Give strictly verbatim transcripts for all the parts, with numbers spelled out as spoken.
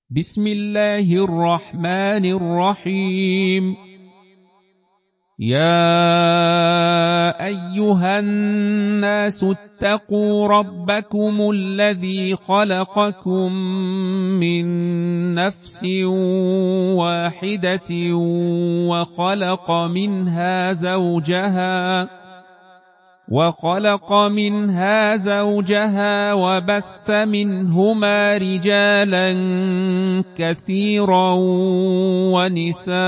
بسم الله الرحمن الرحيم. يا أيها الناس اتقوا ربكم الذي خلقكم من نفس واحدة وخلق منها زوجها وخلق منها زوجها وبث منهما رجالا كثيرا ونساء،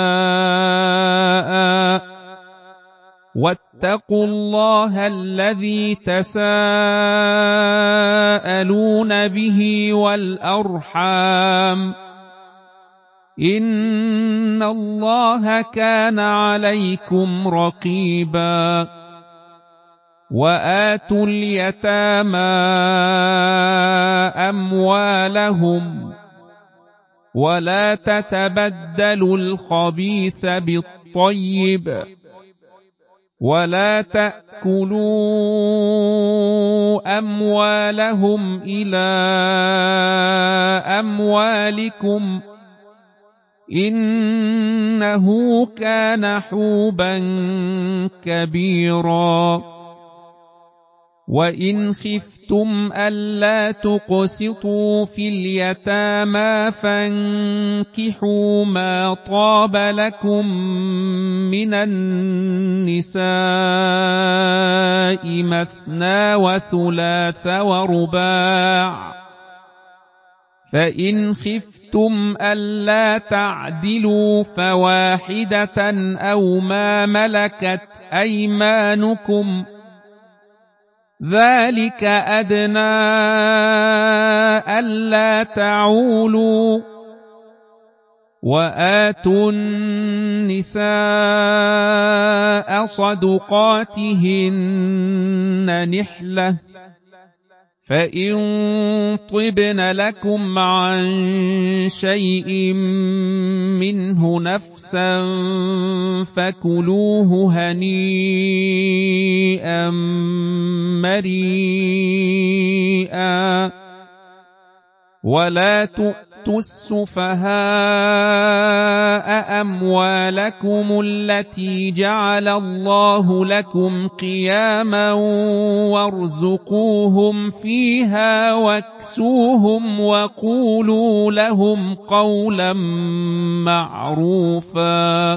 واتقوا الله الذي تساءلون به والأرحام، إن الله كان عليكم رقيبا. وآتوا اليتامى أموالهم ولا تتبدلوا الخبيث بالطيب ولا تأكلوا أموالهم إلى أموالكم إنه كان حوبا كبيرا. وإن خفتم ألا تقسطوا في اليتامى فانكحوا ما طاب لكم من النساء مثنى وثلاث ورباع، فإن خفتم ألا تعدلوا فواحدة أو ما ملكت أيمانكم ذلك أدنى ألا تعولوا. وآتوا النساء صدقاتهن نحلة، فإن طبن لكم عن شيء منه نفسا فكلوه هنيئا مريئا. ولا تؤتوا السفهاء أموالكم التي جعل الله لكم قياما وارزقوهم فيها واكسوهم وقولوا لهم قولا معروفا.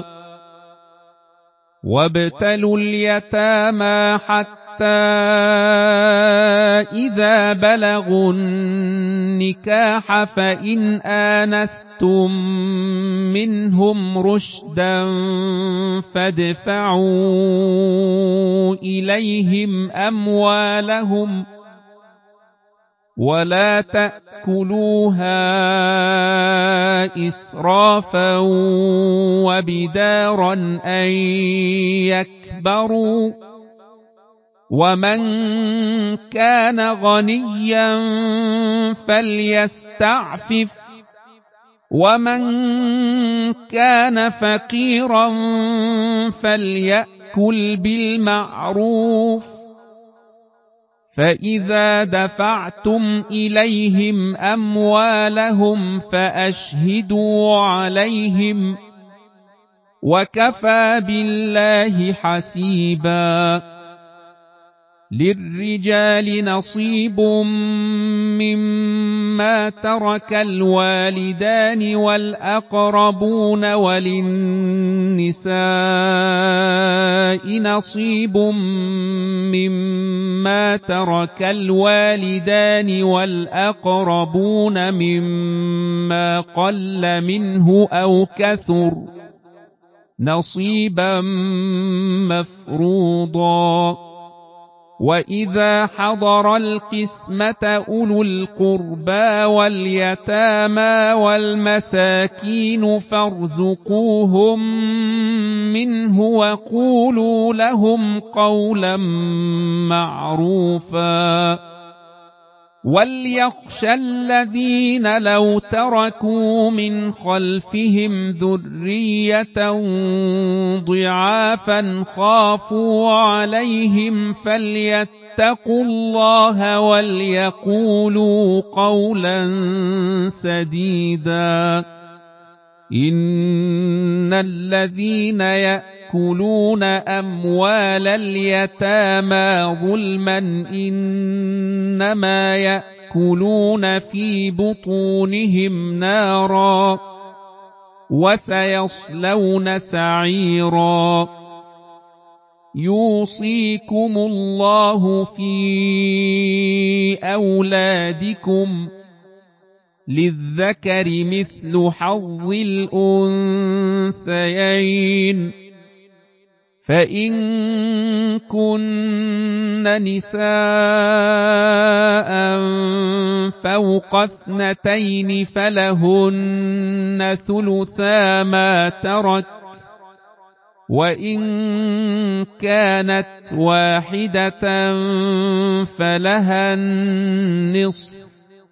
وابتلوا اليتامى حتى إذا بلغوا النكاح فإن آنستم منهم رشدا فادفعوا إليهم أموالهم ولا تأكلوها إسرافا وبدارا أن يكبروا، ومن كان غنيا فليستعفف ومن كان فقيرا فليأكل بالمعروف. فإذا دفعتم إليهم أموالهم فأشهدوا عليهم وكفى بالله حسيبا. للرجال نصيب مما ترك الوالدان والأقربون وللنساء نصيب مما ترك الوالدان والأقربون مما قل منه أو كثر نصيبا مفروضا. وإذا حضر القسمة أولو القربى واليتامى والمساكين فارزقوهم منه وقولوا لهم قولا معروفا. وليخشى الذين لو تركوا من خلفهم ذرية ضعافا خافوا عليهم فليتقوا فليتقوا الله وليقولوا قولا سديدا إن الذين يأكلون أموال اليتامى ظلما إنما يأكلون في بطونهم نارا وسيصلون سعيرا يوصيكم الله في أولادكم للذكر مثل حظ الأنثيين فإن كن نساء فوق اثنتين فلهن ثلثا ما ترك وإن كانت واحدة فلها النصف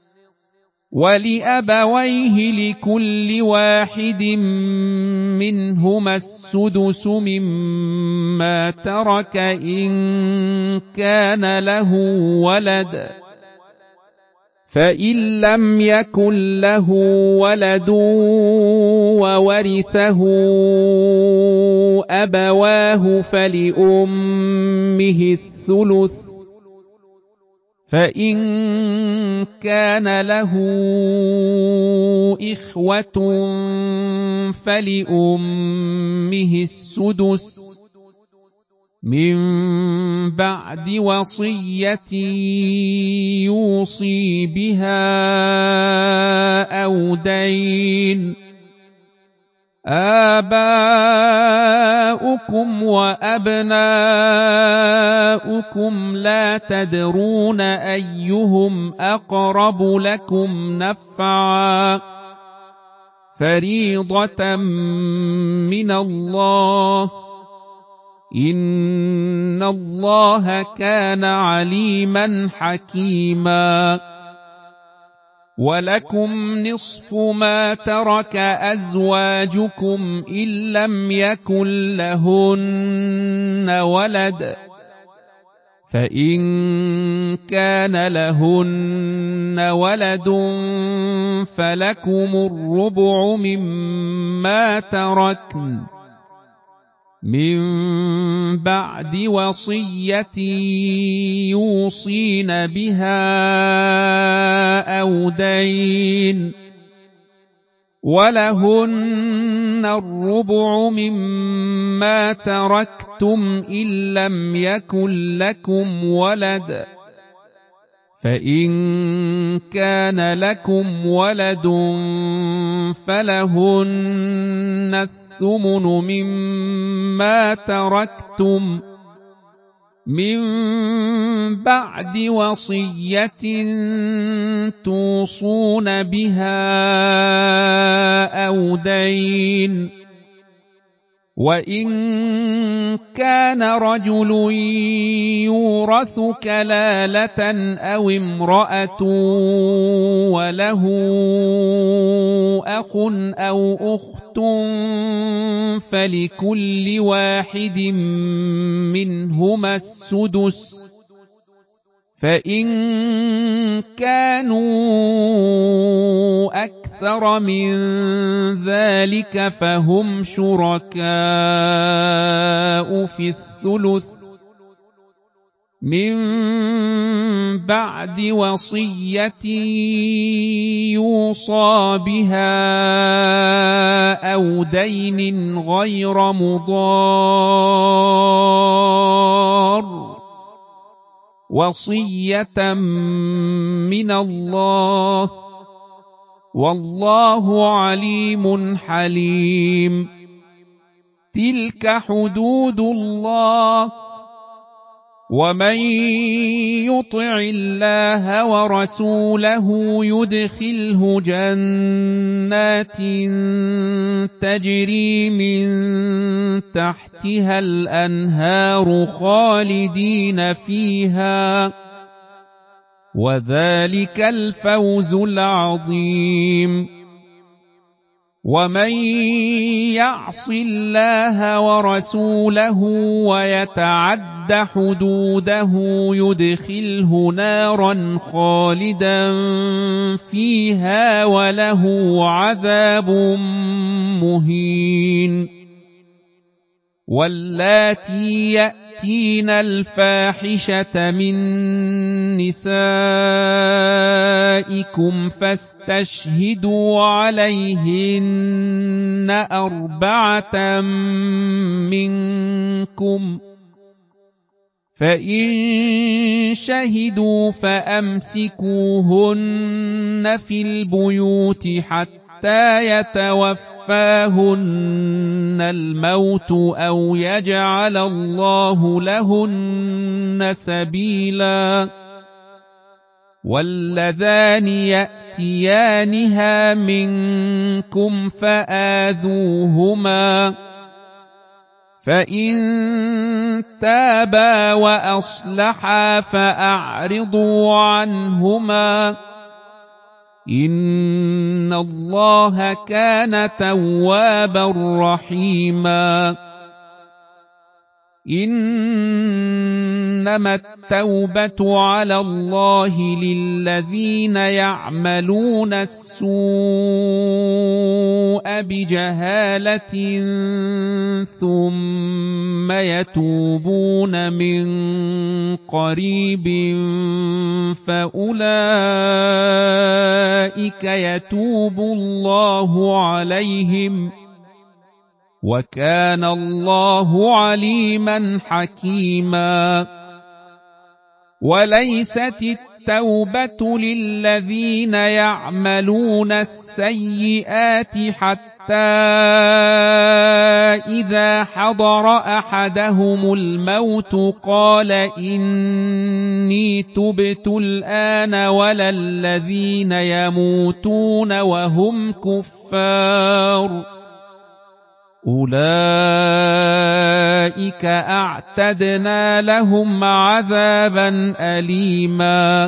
ولأبويه لكل واحد منهما السدس مما ترك إن كان له ولد فإن لم يكن له ولد وورثه أبواه فلأمه الثلث فإن كان له إخوة فلأمه السدس من بعد وصية يوصي بها أو دين آباؤكم وأبناؤكم لا تدرون أيهم أقرب لكم نفعا فريضة من الله إن الله كان عليما حكيما ولكم نصف ما ترك أزواجكم إن لم يكن لهن ولد فإن كان لهن ولد فلكم الربع مما تركن من بعد وصية يوصين بها أو دين ولهن الربع مما تركتم إن لم يكن لكم ولد فإن كان لكم ولد فلهن الثمن مما تركتم من بعد وصية توصون بها أو دين وإن كان رجل يورث كلالة أو امرأة وله أخ أو أخت فلكل واحد منهما السدس فإن كانوا أكثر من ذلك فهم شركاء في الثلث من بعد وصية يوصى بها أو دين غير مضار وصية من الله والله عليم حليم تلك حدود الله ومن يطع الله ورسوله يدخله جنات تجري من تحتها الأنهار خالدين فيها وذلك الفوز العظيم ومن يعص الله ورسوله ويتعد حدوده يدخله نارا خالدا فيها وله عذاب مهين. واللاتي يأتين الفاحشة من نسائكم فاستشهدوا عليهن أربعة منكم، فإن شهدوا فأمسكوهن في البيوت حتى يتوفاهن الموت أو يجعل الله لهن سبيلا. واللذان يأتيانها منكم فآذوهما، فإن تابا وأصلحا فأعرضوا عنهما، إن الله كان توابا رحيما. إنما التوبة على الله للذين يعملون السوء بجهالة ثم يتوبون من قريب فأولئك يتوب الله عليهم، وكان الله عليما حكيما. وليست التوبة للذين يعملون السيئات حتى إذا حضر أحدهم الموت قال إني تبت الآن، ولا الذين يموتون وهم كفار، أولئك أعتدنا لهم عذابا أليما.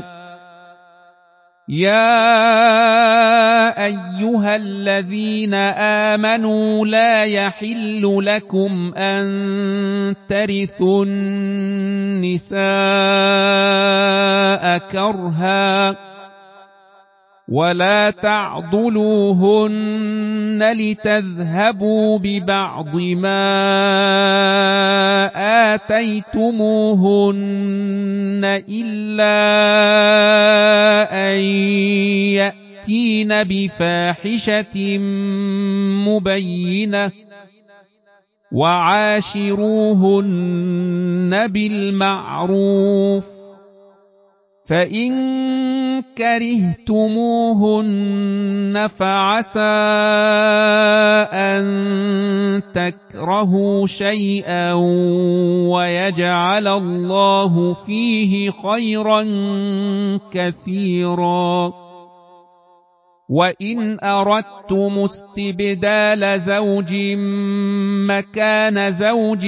يا أيها الذين آمنوا لا يحل لكم أن ترثوا النساء كرها، ولا تعضلوهن لتذهبوا ببعض ما آتيتموهن إلا أن يأتين بفاحشة مبينة، وعاشروهن بالمعروف، فإن كرهتموهن فعسى أن تكرهوا شيئا ويجعل الله فيه خيرا كثيرا. وإن أردتم استبدال زوج مكان زوج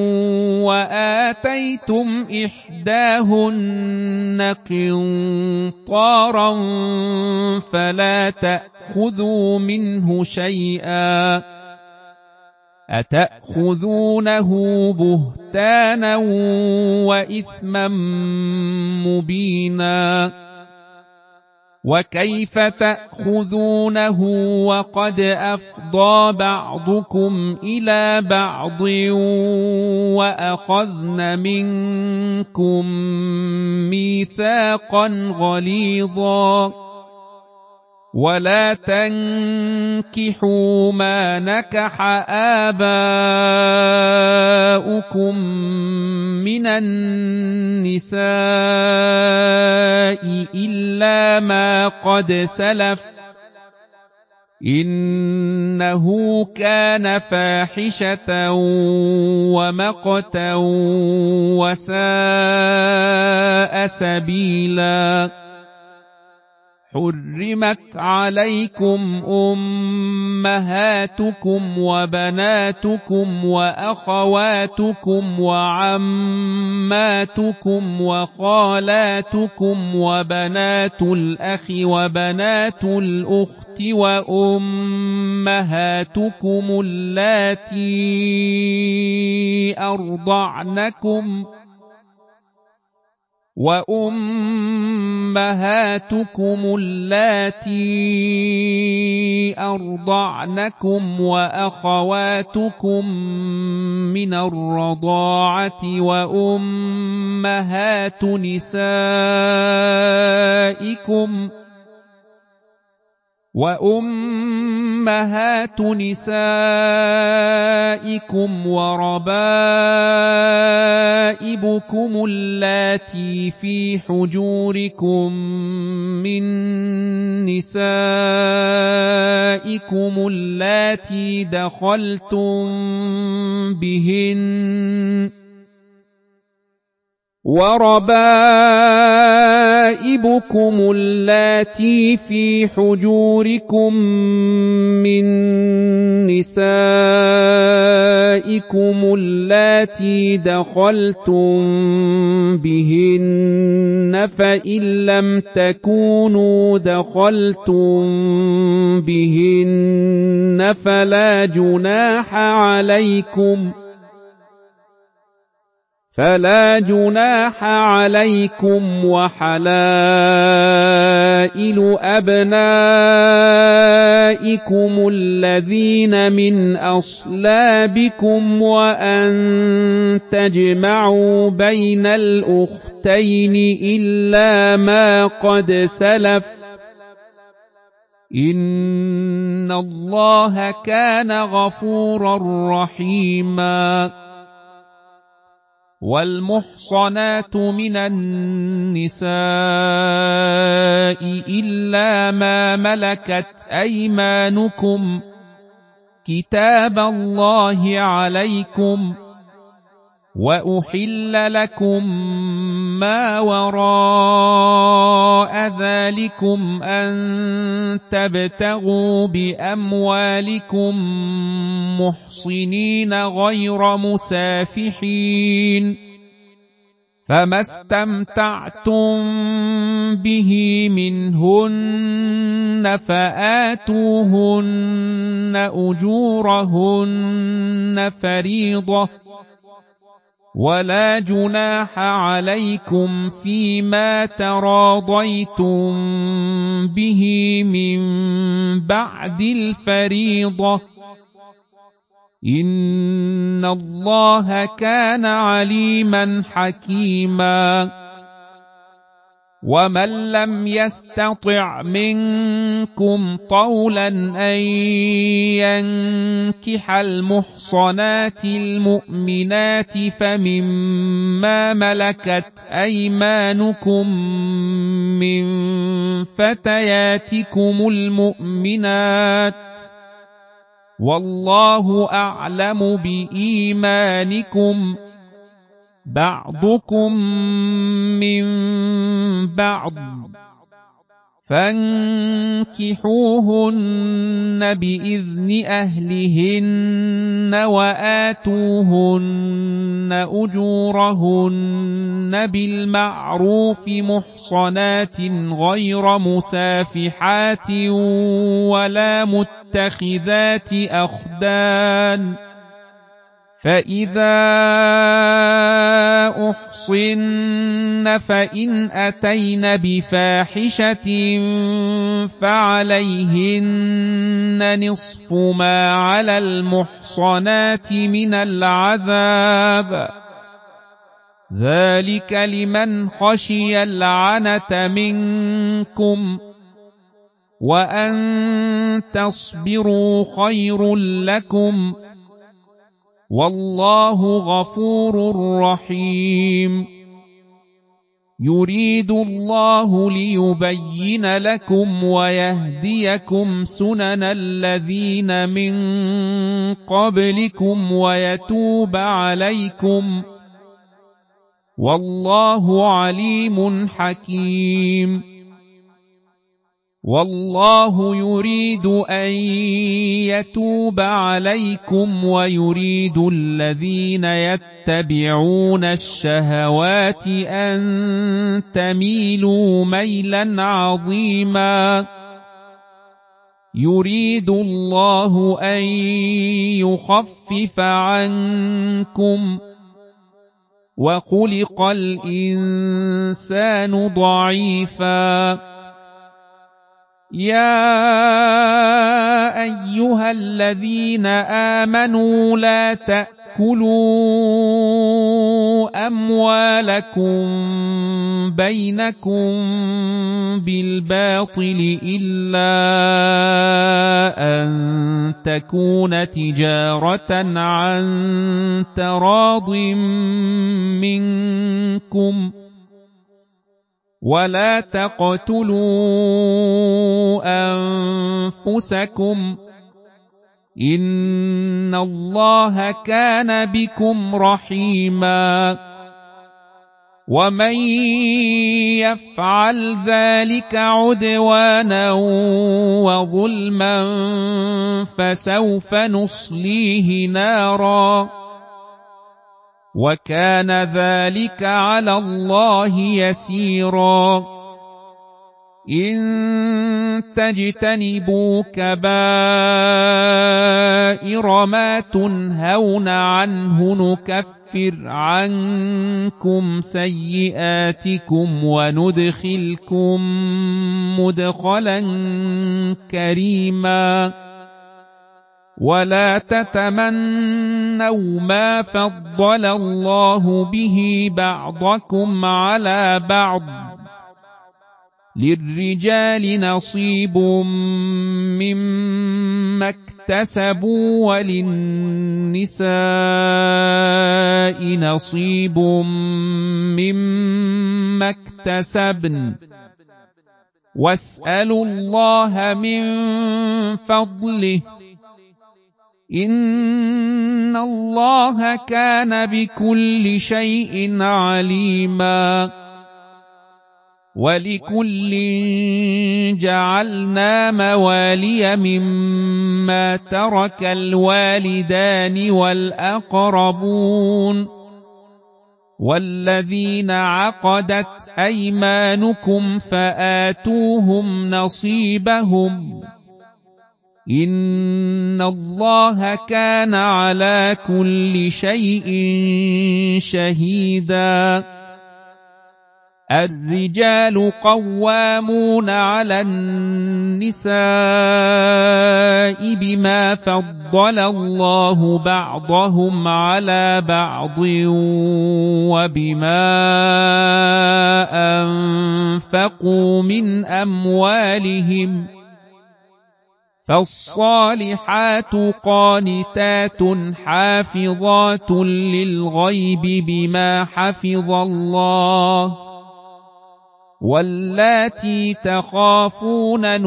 وآتيتم إحداهن قنطارا فلا تأخذوا منه شيئا، أتأخذونه بهتانا وإثما مبينا. وكيف تأخذونه وقد أفضى بعضكم إلى بعض وأخذن منكم ميثاقا غليظا. ولا تنكحوا ما نكح آباؤكم من النساء إلا ما قد سلف، إنه كان فاحشة ومقتا وساء سبيلا. حرمت عليكم أمهاتكم وبناتكم وأخواتكم وعماتكم وخالاتكم وبنات الأخ وبنات الأخت وأمهاتكم اللاتي أرضعنكم وأمهاتكم اللاتي أرضعنكم وأخواتكم من الرضاعة وأمهات نسائكم وأمهات نسائكم وربائبكم اللاتي في حجوركم من نسائكم اللاتي دخلتم بهن وربائبكم اللاتي في حجوركم من نسائكم اللاتي دخلتم بهن فإن لم تكونوا دخلتم بهن فلا جناح عليكم فلا جناح عليكم وحلائل أبنائكم الذين من أصلابكم وأن تجمعوا بين الأختين إلا ما قد سلف إن الله كان غفورا رحيما. والمحصنات من النساء إلا ما ملكت أيمانكم كتاب الله عليكم وأحل لكم ما وراء ذلكم أن تبتغوا بأموالكم محصنين غير مسافحين فما استمتعتم به منهن فآتوهن أجورهن فريضة ولا جناح عليكم فيما تراضيتم به من بعد الفريضة إن الله كان عليما حكيما. ومن لم يستطع منكم طولا أن ينكح المحصنات المؤمنات فمما ملكت أيمانكم من فتياتكم المؤمنات والله أعلم بإيمانكم بعضكم من بعض فانكحوهن بإذن أهلهن وآتوهن أجورهن بالمعروف محصنات غير مسافحات ولا متخذات أخدان فإذا أحصن فإن أتين بفاحشة فعليهن نصف ما على المحصنات من العذاب ذلك لمن خشي العنة منكم وأن تصبروا خير لكم والله غفور رحيم. يريد الله ليبين لكم ويهديكم سنن الذين من قبلكم ويتوب عليكم والله عليم حكيم. والله يريد أن يتوب عليكم ويريد الذين يتبعون الشهوات أن تميلوا ميلا عظيما يريد الله أن يخفف عنكم وخلق الإنسان ضعيفا يا أيها الذين آمنوا لا تأكلوا أموالكم بينكم بالباطل إلا أن تكون تجارة عن تراض منكم ولا تقتلوا أنفسكم إن الله كان بكم رحيما ومن يفعل ذلك عدوانا وظلما فسوف نصليه نارا وكان ذلك على الله يسيرا إن تجتنبوا كبائر ما تنهون عنه نكفر عنكم سيئاتكم وندخلكم مدخلا كريما ولا تتمنوا ما فضل الله به بعضكم على بعض للرجال نصيب مما اكتسبوا وللنساء نصيب مما اكتسبن واسألوا الله من فضله إن الله كان بكل شيء عليما ولكل جعلنا موالي مما ترك الوالدان والأقربون والذين عقدت أيمانكم فآتوهم نصيبهم إن الله كان على كل شيء شهيدا الرجال قوامون على النساء بما فضل الله بعضهم على بعض وبما أنفقوا من أموالهم فالصالحات قانتات حافظات للغيب بما حفظ الله واللاتي تخافون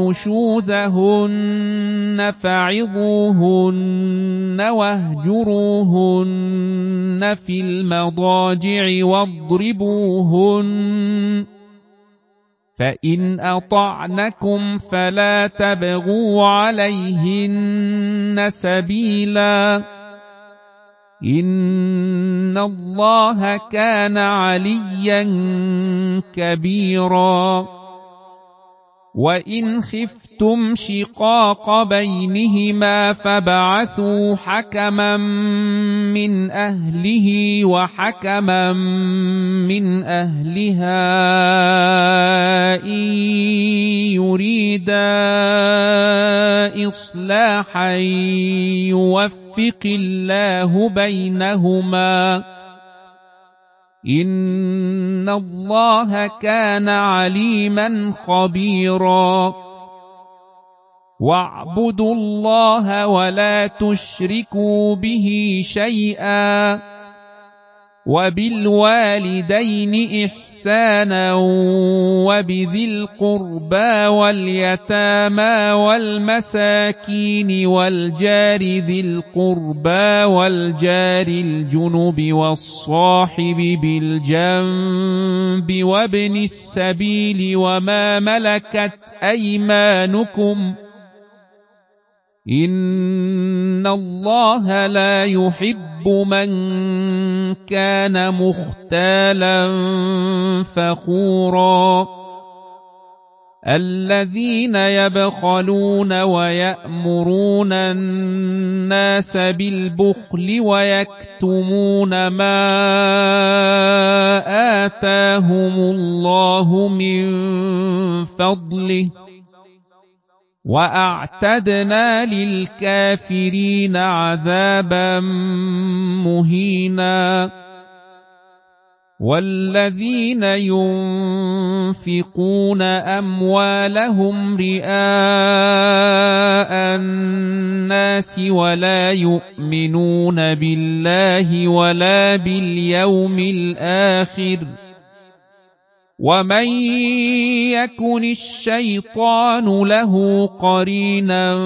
نشوزهن فعظوهن واهجروهن في المضاجع واضربوهن فإن أطعنكم فلا تبغوا عليهن سبيلا إن الله كان عليا كبيرا وإن خفتم شقاق بينهما فابعثوا حكما من أهله وحكما من أهلها إن يريدا إصلاحا يوفق الله بينهما إن الله كان عليما خبيرا واعبدوا الله ولا تشركوا به شيئا وبالوالدين إحسانا إحسانا وبذي القربى واليتامى والمساكين والجار ذي القربى والجار الجنب والصاحب بالجنب وابن السبيل وما ملكت أيمانكم إن الله لا يحب من كان مختالا فخورا الذين يبخلون ويأمرون الناس بالبخل ويكتمون ما آتاهم الله من فضله وأعتدنا للكافرين عذابا مهينا والذين ينفقون أموالهم رئاء الناس ولا يؤمنون بالله ولا باليوم الآخر ومن يكن الشيطان له قرينا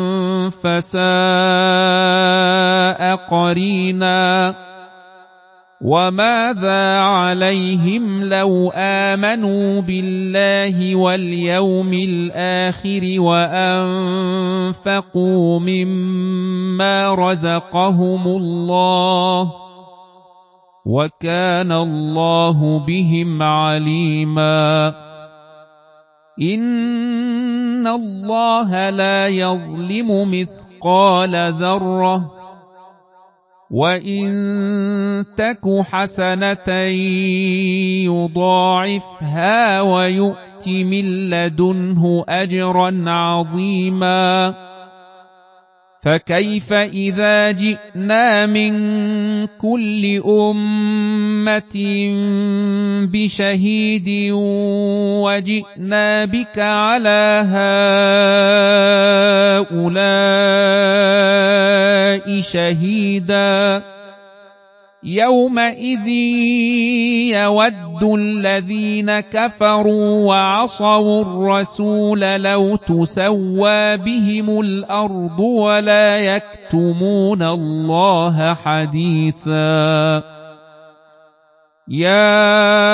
فساء قرينا وماذا عليهم لو آمنوا بالله واليوم الآخر وأنفقوا مما رزقهم الله وكان الله بهم عليما إن الله لا يظلم مثقال ذرة وإن تك حسنة يضاعفها ويؤت من لدنه أجرا عظيما فكيف إذا جئنا من كل أمة بشهيد وجئنا بك على هؤلاء شهيدا يومئذ يود الذين كفروا وعصوا الرسول لو تسوى بهم الأرض ولا يكتمون الله حديثا يا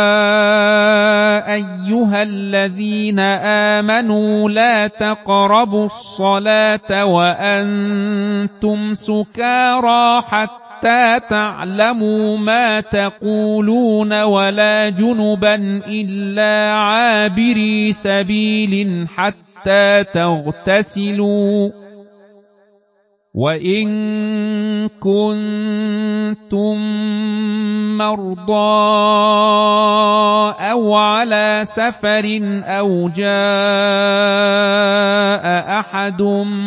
أيها الذين آمنوا لا تقربوا الصلاة وأنتم سكارى حتى حتى تعلموا ما تقولون ولا جنبا إلا عابري سبيل حتى تغتسلوا وإن كنتم مرضى أو على سفر أو جاء أحد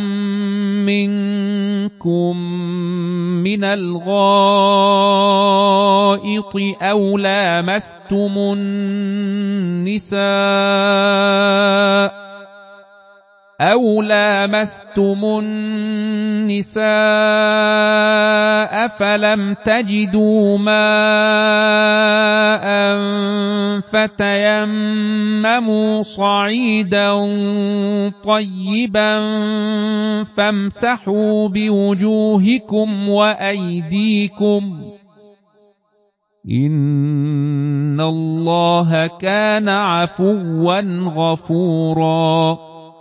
منكم من الغائط أو لامستم النساء أو لامستم النساء فلم تجدوا ماء فتيمموا صعيدا طيبا فامسحوا بوجوهكم وأيديكم إن الله كان عفوا غفورا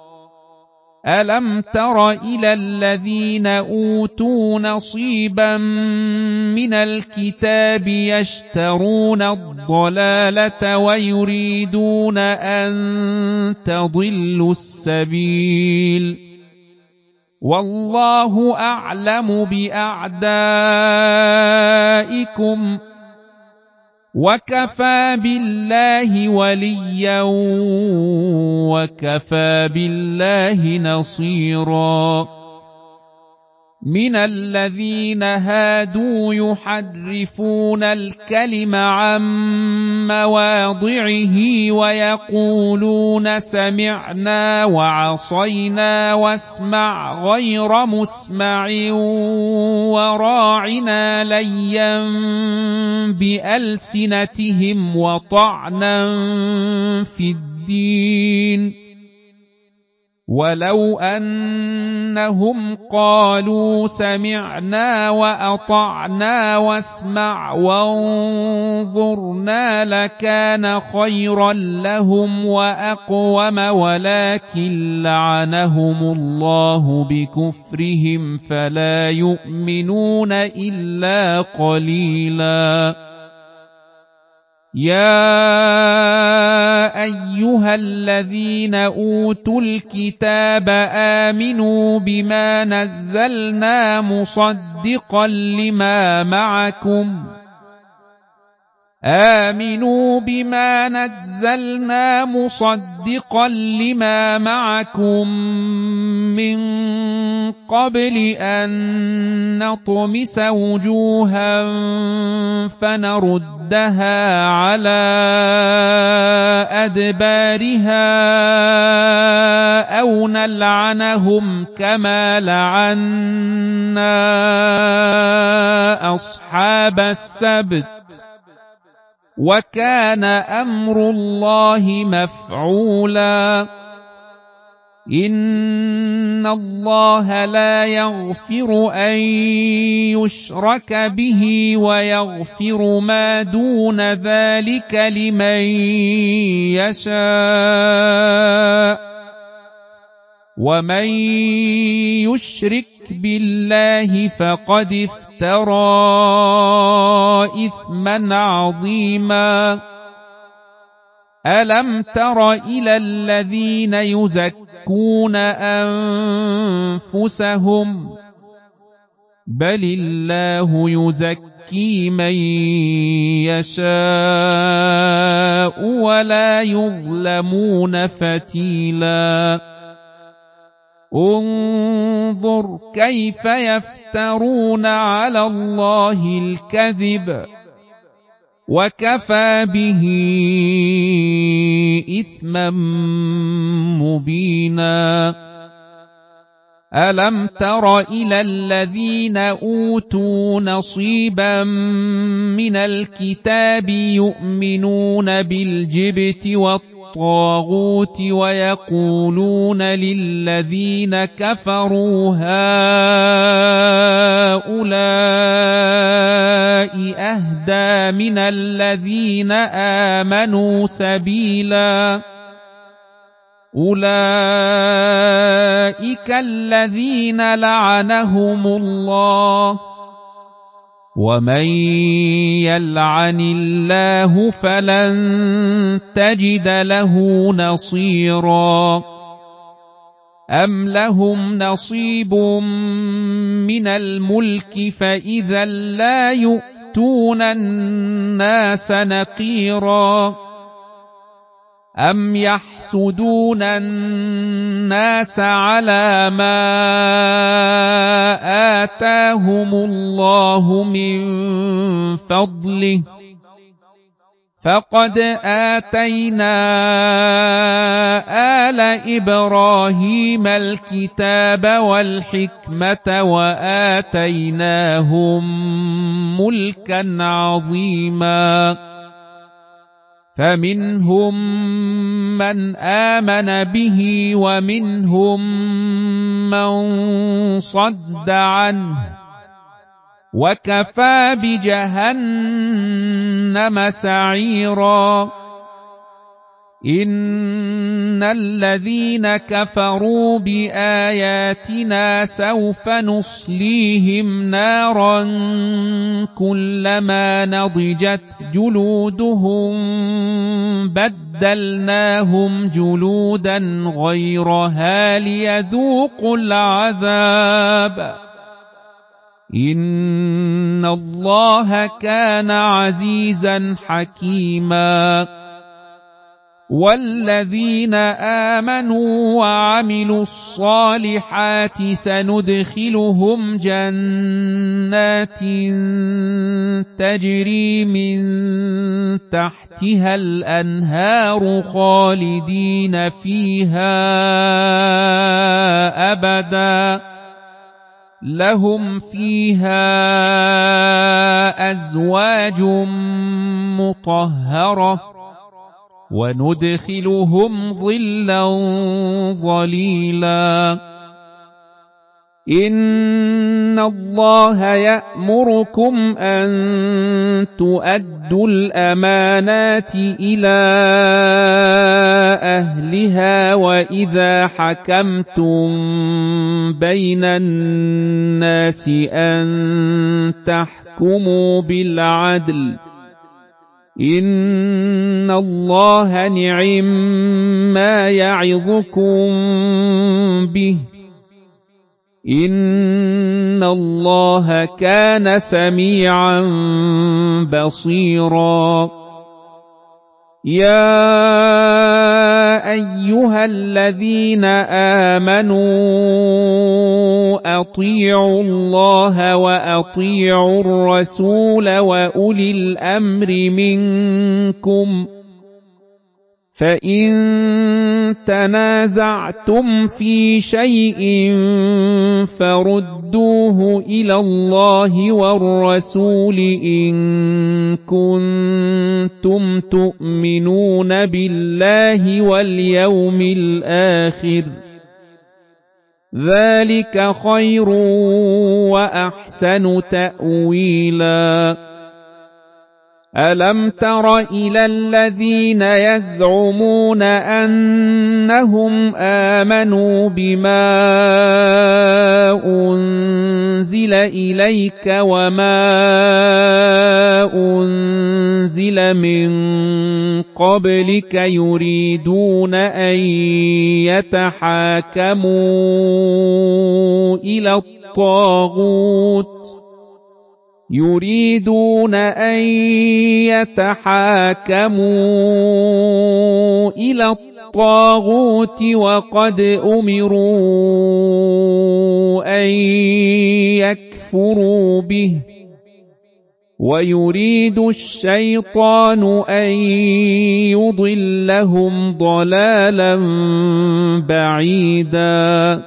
ألم تر إلى الذين أوتوا نصيبا من الكتاب يشترون الضلالة ويريدون أن تضلوا السبيل والله أعلم بأعدائكم وكفى بالله وليا وكفى بالله نصيرا من الذين هادوا يحرفون الكلم عن مواضعه ويقولون سمعنا وعصينا واسمع غير مسمع وراعنا ليا بألسنتهم وطعنا في الدين ولو أنهم قالوا سمعنا وأطعنا واسمع وانظرنا لكان خيرا لهم وأقوم ولكن لعنهم الله بكفرهم فلا يؤمنون إلا قليلا. يا أيها الذين أوتوا الكتاب آمنوا بما نزلنا مصدقا لما معكم آمنوا بما نزلنا مصدقا لما معكم من قبل أن نطمس وجوها فنردها على أدبارها أو نلعنهم كما لعنا أصحاب السبت وكان أمر الله مفعولا. إن الله لا يغفر أن يشرك به ويغفر ما دون ذلك لمن يشاء ومن يشرك بالله فقد افترى إثما عظيما. ألم تر إلى الذين يزكون أنفسهم بل الله يزكي من يشاء ولا يظلمون فتيلا. انظر كيف يفترون على الله الكذب وكفى به إثما مبينا. ألم تر إلى الذين أوتوا نصيبا من الكتاب يؤمنون بالجبت والطاغوت ويقولون للذين كفروا هؤلاء أهدى من الذين آمنوا سبيلا. أولئك الذين لعنهم الله ومن يلعن الله فلن تجد له نصيرا. أم لهم نصيب من الملك فإذا لا يؤتون الناس نقيرا. أم يحسدون الناس على ما آتاهم الله من فضله فقد آتينا آل إبراهيم الكتاب والحكمة وآتيناهم ملكا عظيما. فمنهم من آمن به ومنهم من صد عنه وكفى بجهنم سعيرا. إن الذين كفروا بآياتنا سوف نصليهم نارا كلما نضجت جلودهم بدلناهم جلودا غيرها ليذوقوا العذاب إن الله كان عزيزا حكيما. والذين آمنوا وعملوا الصالحات سندخلهم جنات تجري من تحتها الأنهار خالدين فيها أبدا لهم فيها أزواج مطهرة وندخلهم ظلا ظليلا إن الله يأمركم أن تؤدوا الأمانات إلى أهلها وإذا حكمتم بين الناس أن تحكموا بالعدل إن الله نعم ما يعظكم به إن الله كان سميعا بصيرا يا أيها الذين آمنوا أطيعوا الله وأطيعوا الرسول وأولي الأمر منكم فإن تنازعتم في شيء فردوه إلى الله والرسول إن كنتم تؤمنون بالله واليوم الآخر ذلك خير وأحسن تأويلا ألم تر إلى الذين يزعمون أنهم آمنوا بما أنزل إليك وما أنزل من قبلك يريدون أن يتحاكموا إلى الطاغوت يريدون أن يتحاكموا إلى الطاغوت وقد أمروا أن يكفروا به ويريد الشيطان أن يضلهم ضلالا بعيدا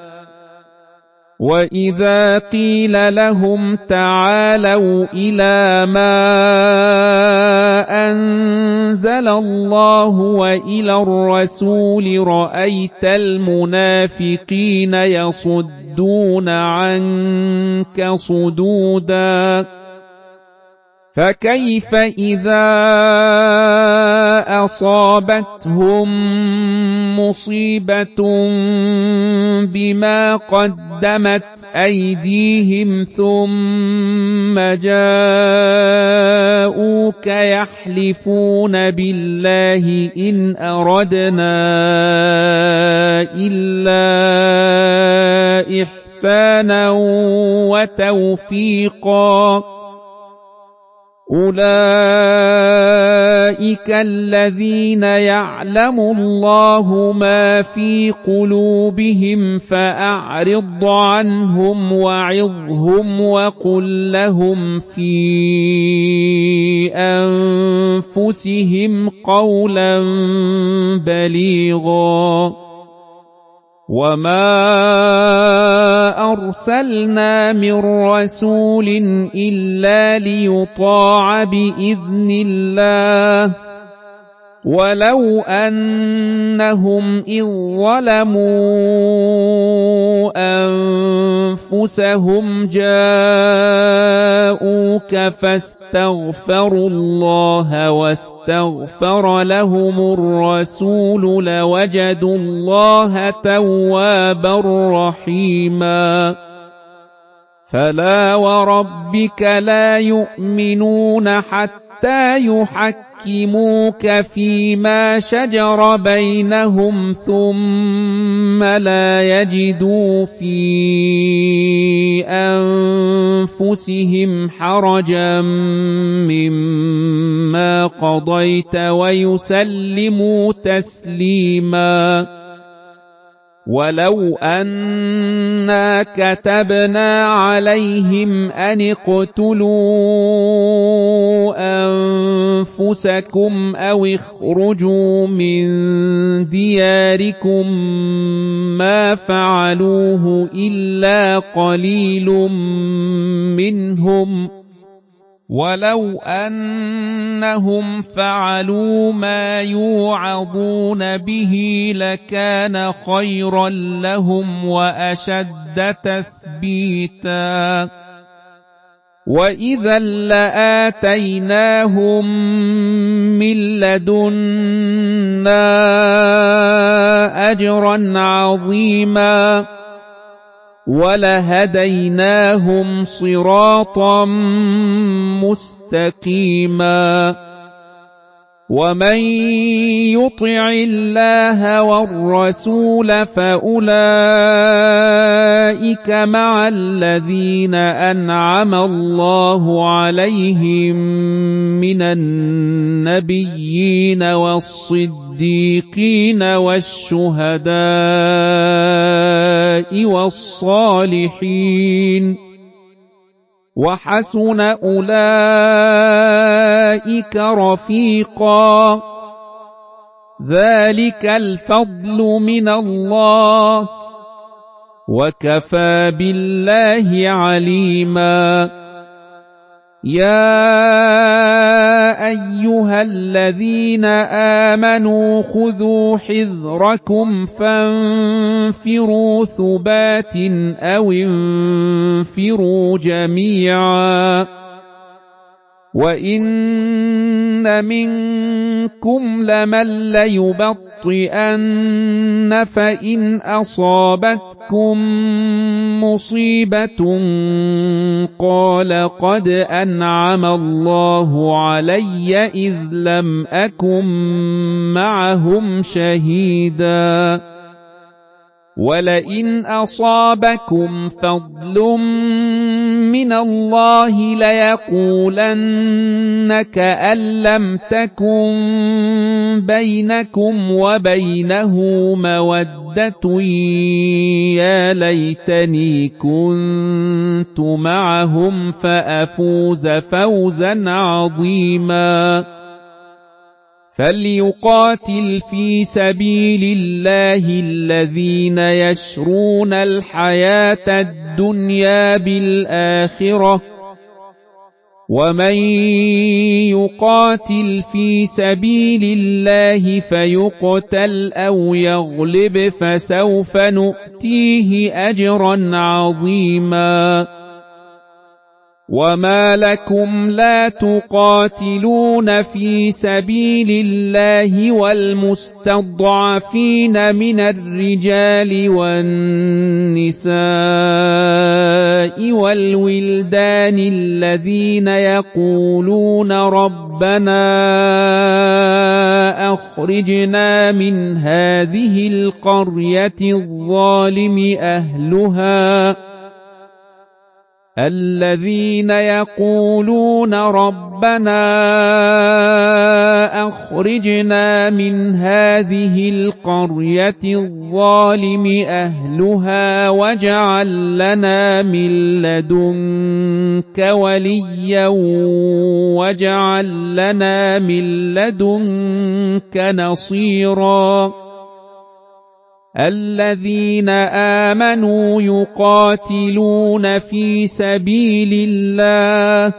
وإذا قيل لهم تعالوا إلى ما أنزل الله وإلى الرسول رأيت المنافقين يصدون عنك صدودا فكيف إذا أصابتهم مصيبة بما قدمت أيديهم ثم جاءوك يحلفون بالله إن أردنا إلا إحسانا وتوفيقا أولئك الذين يعلم الله ما في قلوبهم فأعرض عنهم وعظهم وقل لهم في أنفسهم قولا بليغا وما أرسلنا من رسول إلا ليطاع بإذن الله ولو أنهم إذ ظلموا أنفسهم جاءوك فاستغفروا الله واستغفر لهم الرسول لوجدوا الله توابا رحيما فلا وربك لا يؤمنون حتى يحكموك فيما شجر بينهم ثم لا يجدوا في أنفسهم حرجا مما قضيت ويسلموا تسليما ولو أنا كتبنا عليهم أن اقتلوا أنفسكم أو اخرجوا من دياركم ما فعلوه إلا قليل منهم ولو أنهم فعلوا ما يوعظون به لكان خيرا لهم وأشد تثبيتا وإذا لآتيناهم من لدنا أجرا عظيما ولهديناهم صراطا مستقيما ومن يطع الله والرسول فأولئك مع الذين أنعم الله عليهم من النبيين والصديقين والشهداء والصالحين وحسن أولئك رفيقا ذلك الفضل من الله وكفى بالله عليما يا أيها الذين آمنوا خذوا حذركم فانفروا ثبات أو انفروا جميعا وإن منكم لمن ليبطئن فإن أصابتكم مصيبة قال قد أنعم الله علي إذ لم أكن معهم شهيدا ولئن أصابكم فضل من الله ليقولن كأن لم تكن بينكم وبينه مودة يا ليتني كنت معهم فأفوز فوزا عظيما فليقاتل في سبيل الله الذين يشرون الحياة الدنيا بالآخرة ومن يقاتل في سبيل الله فيقتل أو يغلب فسوف نؤتيه أجرا عظيما وما لكم لا تقاتلون في سبيل الله والمستضعفين من الرجال والنساء والولدان الذين يقولون ربنا أخرجنا من هذه القرية الظالم أهلها الذين يقولون ربنا أخرجنا من هذه القرية الظالم أهلها واجعل لنا من لدنك وليا واجعل لنا من لدنك نصيرا الذين آمنوا يقاتلون في سبيل الله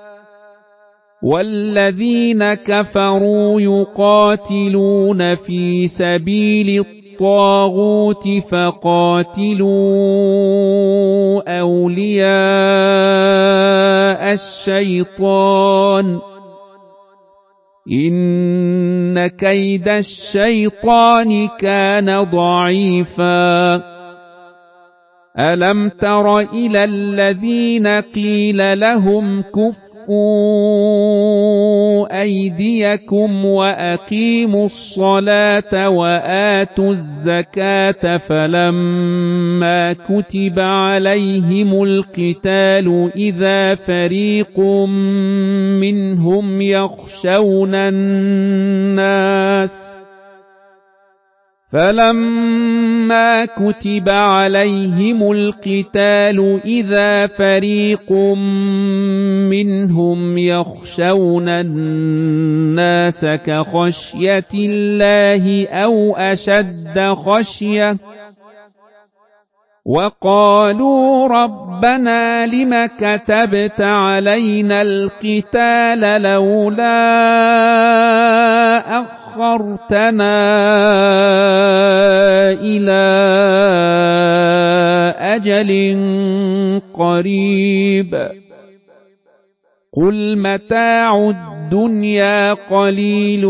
والذين كفروا يقاتلون في سبيل الطاغوت فقاتلوا أولياء الشيطان إن كيد الشيطان كان ضعيفا ألم تر إلى الذين قيل لهم كفوا كفوا أيديكم وأقيموا الصلاة وآتوا الزكاة فلما كتب عليهم القتال إذا فريق منهم يخشون الناس فلما كتب عليهم القتال إذا فريق منهم يخشون الناس كخشية الله أو أشد خشية وقالوا ربنا لم كتبت علينا القتال لولا أخرتنا إلى أجل قريب قل متاع الدنيا قليل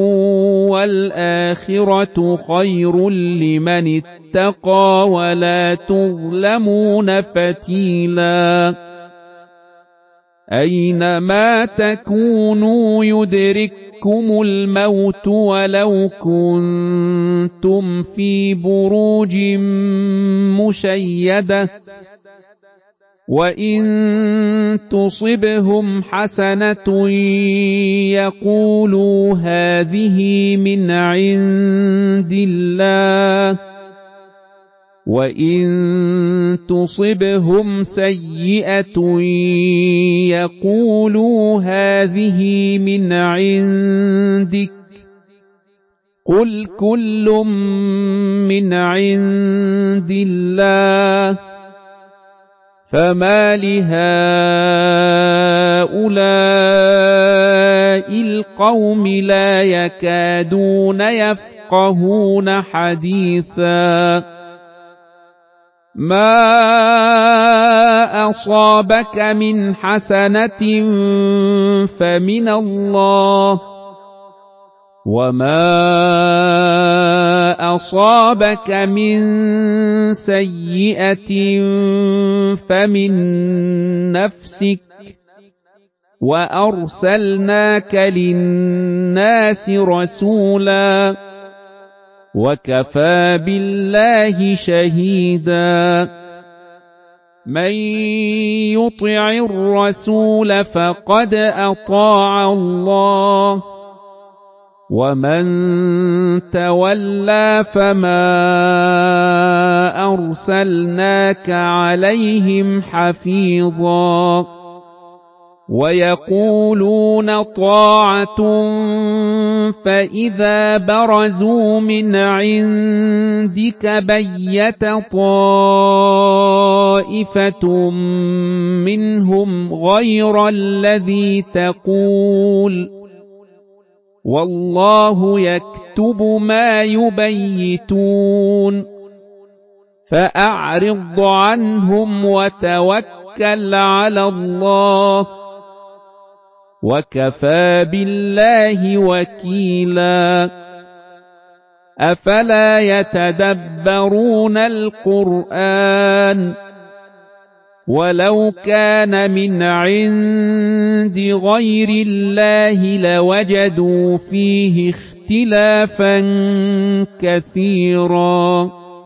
والآخرة خير لمن اتقى ولا تظلمون فتيلا أينما تكونوا يدرككم الموت ولو كنتم في بروج مشيدة وإن تصبهم حسنة يقولوا هذه من عند الله وإن تصبهم سيئة يقولوا هذه من عندك قل كل من عند الله فما لهؤلاء القوم لا يكادون يفقهون حديثا ما أصابك من حسنة فمن الله وما أصابك من سيئة فمن نفسك وأرسلناك للناس رسولا وكفى بالله شهيدا من يطع الرسول فقد أطاع الله ومن تولى فما أرسلناك عليهم حفيظا ويقولون طاعة فإذا برزوا من عندك بيت طائفة منهم غير الذي تقول والله يكتب ما يبيتون فأعرض عنهم وتوكل على الله وكفى بالله وكيلا أفلا يتدبرون القرآن ولو كان من عند غير الله لوجدوا فيه اختلافا كثيرا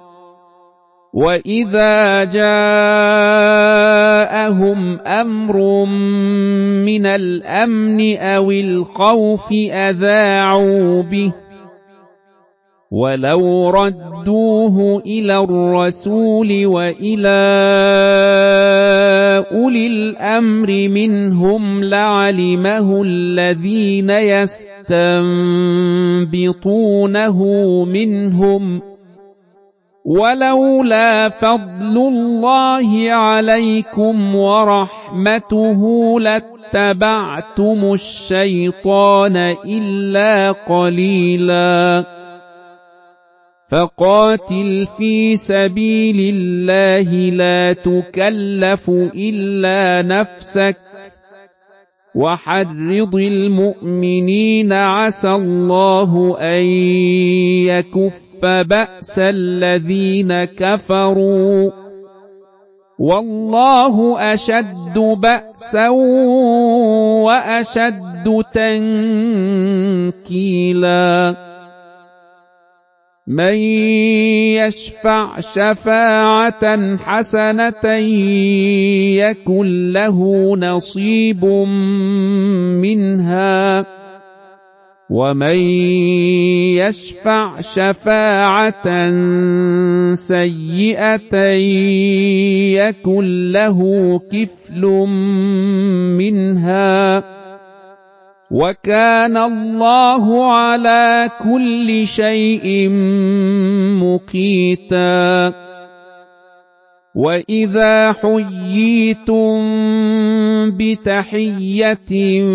وإذا جاءهم أمر من الأمن أو الخوف أذاعوا به ولو ردوه إلى الرسول وإلى أولي الأمر منهم لعلمه الذين يستنبطونه منهم ولولا فضل الله عليكم ورحمته لاتبعتم الشيطان إلا قليلا فقاتل في سبيل الله لا تكلف إلا نفسك وحرض المؤمنين عسى الله أن يكف بأس الذين كفروا والله أشد بأسا وأشد تنكيلا من يشفع شفاعة حسنة يكن له نصيب منها ومن يشفع شفاعة سيئة يكن له كفل منها وكان الله على كل شيء مقيتا وإذا حييتم بتحية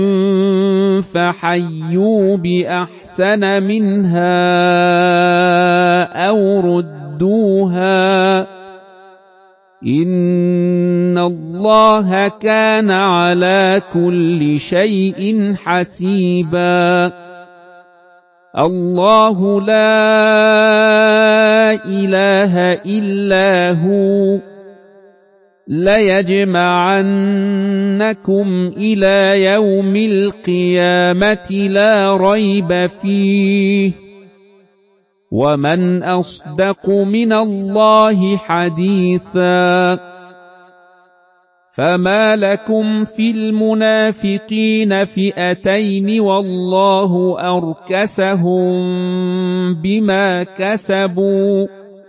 فحيوا بأحسن منها أو ردوها إن الله كان على كل شيء حسيبا الله لا إله إلا هو ليجمعنكم إلى يوم القيامة لا ريب فيه ومن أصدق من الله حديثا فما لكم في المنافقين فئتين والله أركسهم بما كسبوا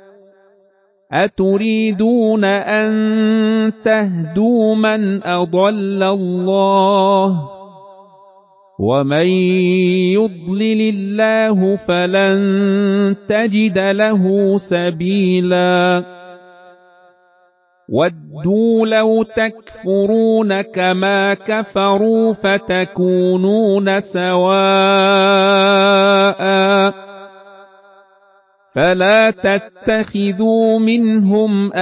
أتريدون أن تهدوا من أضل الله ومن يضلل الله فلن تجد له سبيلا ودوا لو تكفرون كما كفروا فتكونون سواء فلا تتخذوا منهم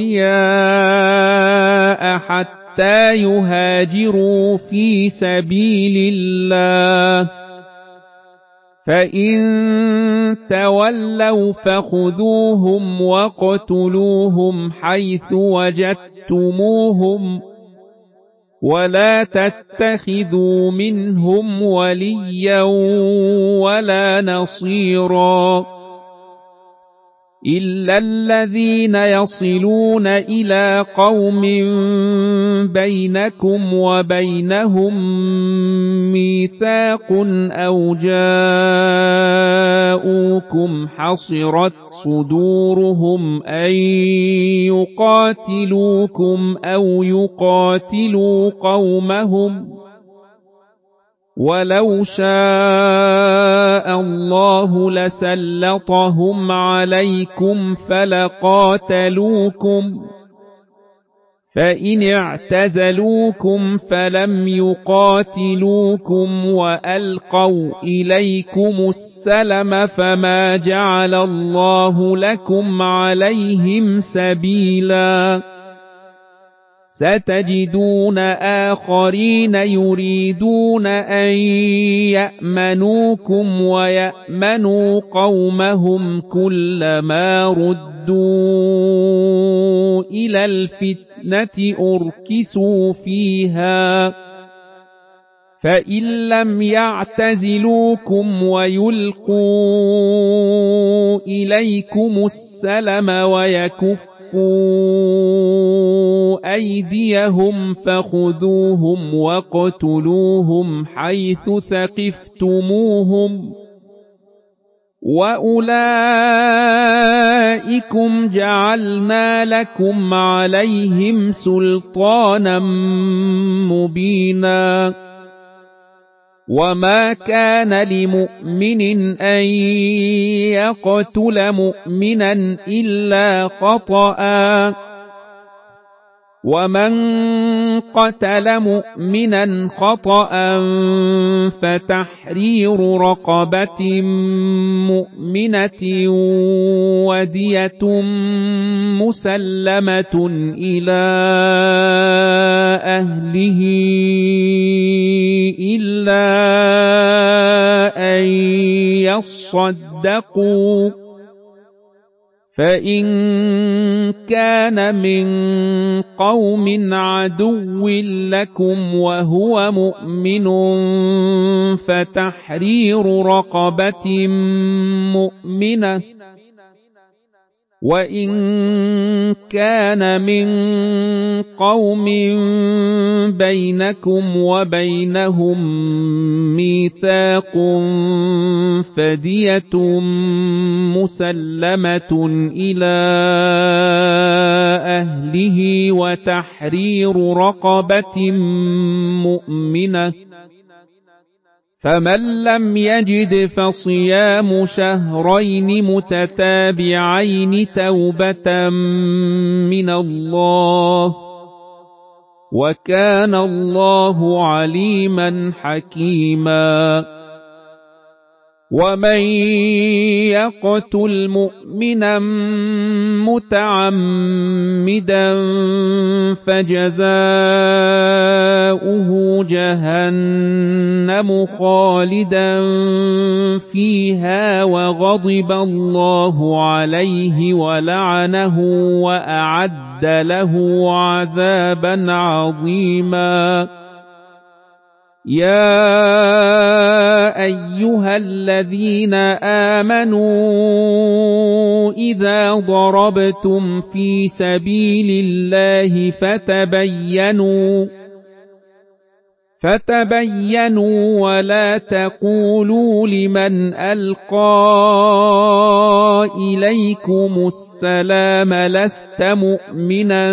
أولياء حتى يهاجروا في سبيل الله فإن تولوا فخذوهم واقتلوهم حيث وجدتموهم ولا تتخذوا منهم وليا ولا نصيرا إلا الذين يصلون إلى قوم بينكم وبينهم ميثاق أو جاءوكم حصرت صدورهم أن يقاتلوكم أو يقاتلوا قومهم ولو شاء الله لسلطهم عليكم فلقاتلوكم فإن اعتزلوكم فلم يقاتلوكم وألقوا إليكم السلم فما جعل الله لكم عليهم سبيلا ستجدون آخرين يريدون أن يأمنوكم ويأمنوا قومهم كلما ردوا إلى الفتنة أركسوا فيها فإن لم يعتزلوكم ويلقوا إليكم السلم ويكفوا أيديهم فخذوهم واقتلوهم حيث ثقفتموهم وأولئكم جعلنا لكم عليهم سلطانا مبينا وما كان لمؤمن أن يقتل مؤمنا إلا خطأ ومن قتل مؤمنا خطأ فتحرير رقبة مؤمنة ودية مسلمة إلى أهله إلا أن يصدقوا فإن كان من قوم عدو لكم وهو مؤمن فتحرير رقبة مؤمنة، وإن كان من قوم بينكم وبينهم ميثاق فدية مسلمة إلى أهله وتحرير رقبة مؤمنة، فمن لم يجد فصيام شهرين متتابعين توبة من الله، وكان الله عليما حكيما. ومن يقتل مؤمنا متعمدا فجزاؤه جهنم خالدا فيها وغضب الله عليه ولعنه وأعد له عذابا عظيما. يا أيها الذين آمنوا إذا ضربتم في سبيل الله فتبينوا فتبينوا ولا تقولوا لمن ألقى إليكم السلام لست مؤمنا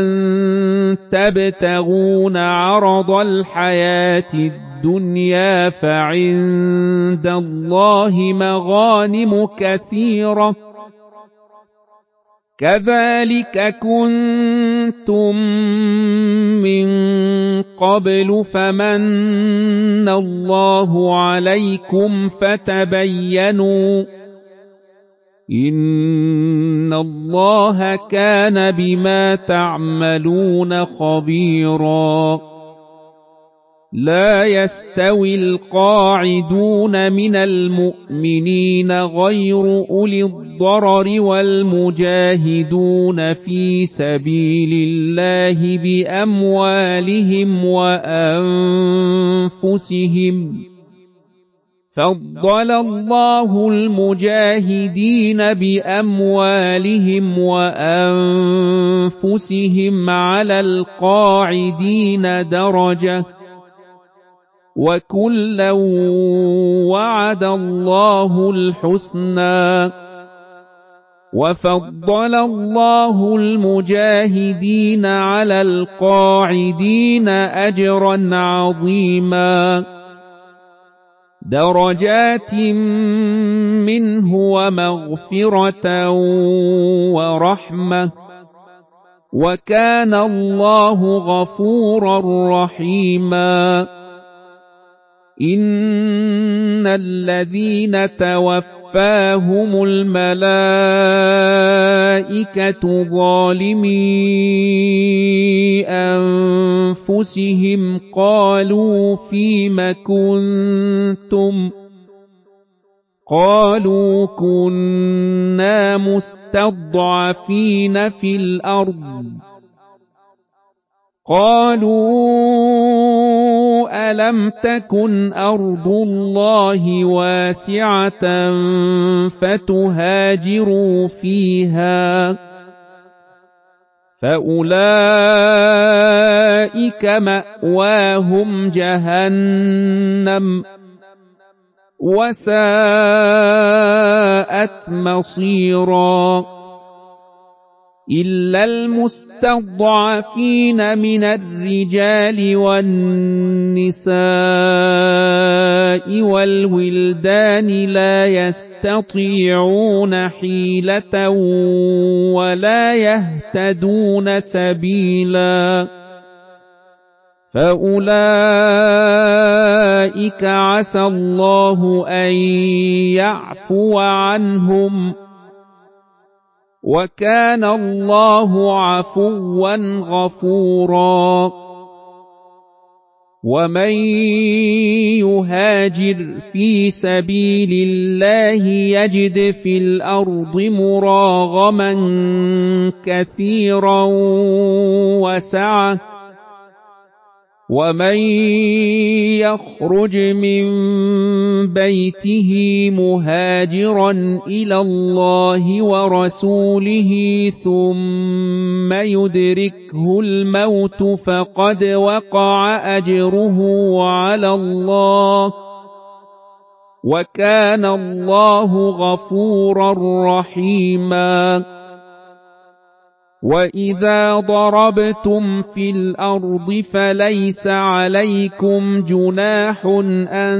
تبتغون عرض الحياة الدنيا فعند الله مغانم كثيرة كذلك كنتم من قبل فمن الله عليكم فتبينوا إن الله كان بما تعملون خبيرا. لا يستوي القاعدون من المؤمنين غير أولي الضرر والمجاهدون في سبيل الله بأموالهم وأنفسهم، فضل الله المجاهدين بأموالهم وأنفسهم على القاعدين درجة، وكلا وعد الله الحسنى، وفضل الله المجاهدين على القاعدين أجرا عظيما، درجات منه ومغفرة ورحمة، وكان الله غفورا رحيما. إن الذين توفاهم الملائكة ظالمي أنفسهم قالوا فيم كنتم قالوا كنا مستضعفين في الأرض قالوا ألم تكن أرض الله واسعة فتهاجروا فيها فأولئك مأواهم جهنم وساءت مصيرا. إلا المستضعفين من الرجال والنساء والولدان لا يستطيعون حيلة ولا يهتدون سبيلا فأولئك عسى الله أن يعفو عنهم وكان الله عفوا غفورا. ومن يهاجر في سبيل الله يجد في الأرض مراغما كثيرا وسعة ومن يخرج من بيته مهاجرا إلى الله ورسوله ثم يدركه الموت فقد وقع أجره على الله وكان الله غفورا رحيما وإذا ضربتم في الأرض فليس عليكم جناح أن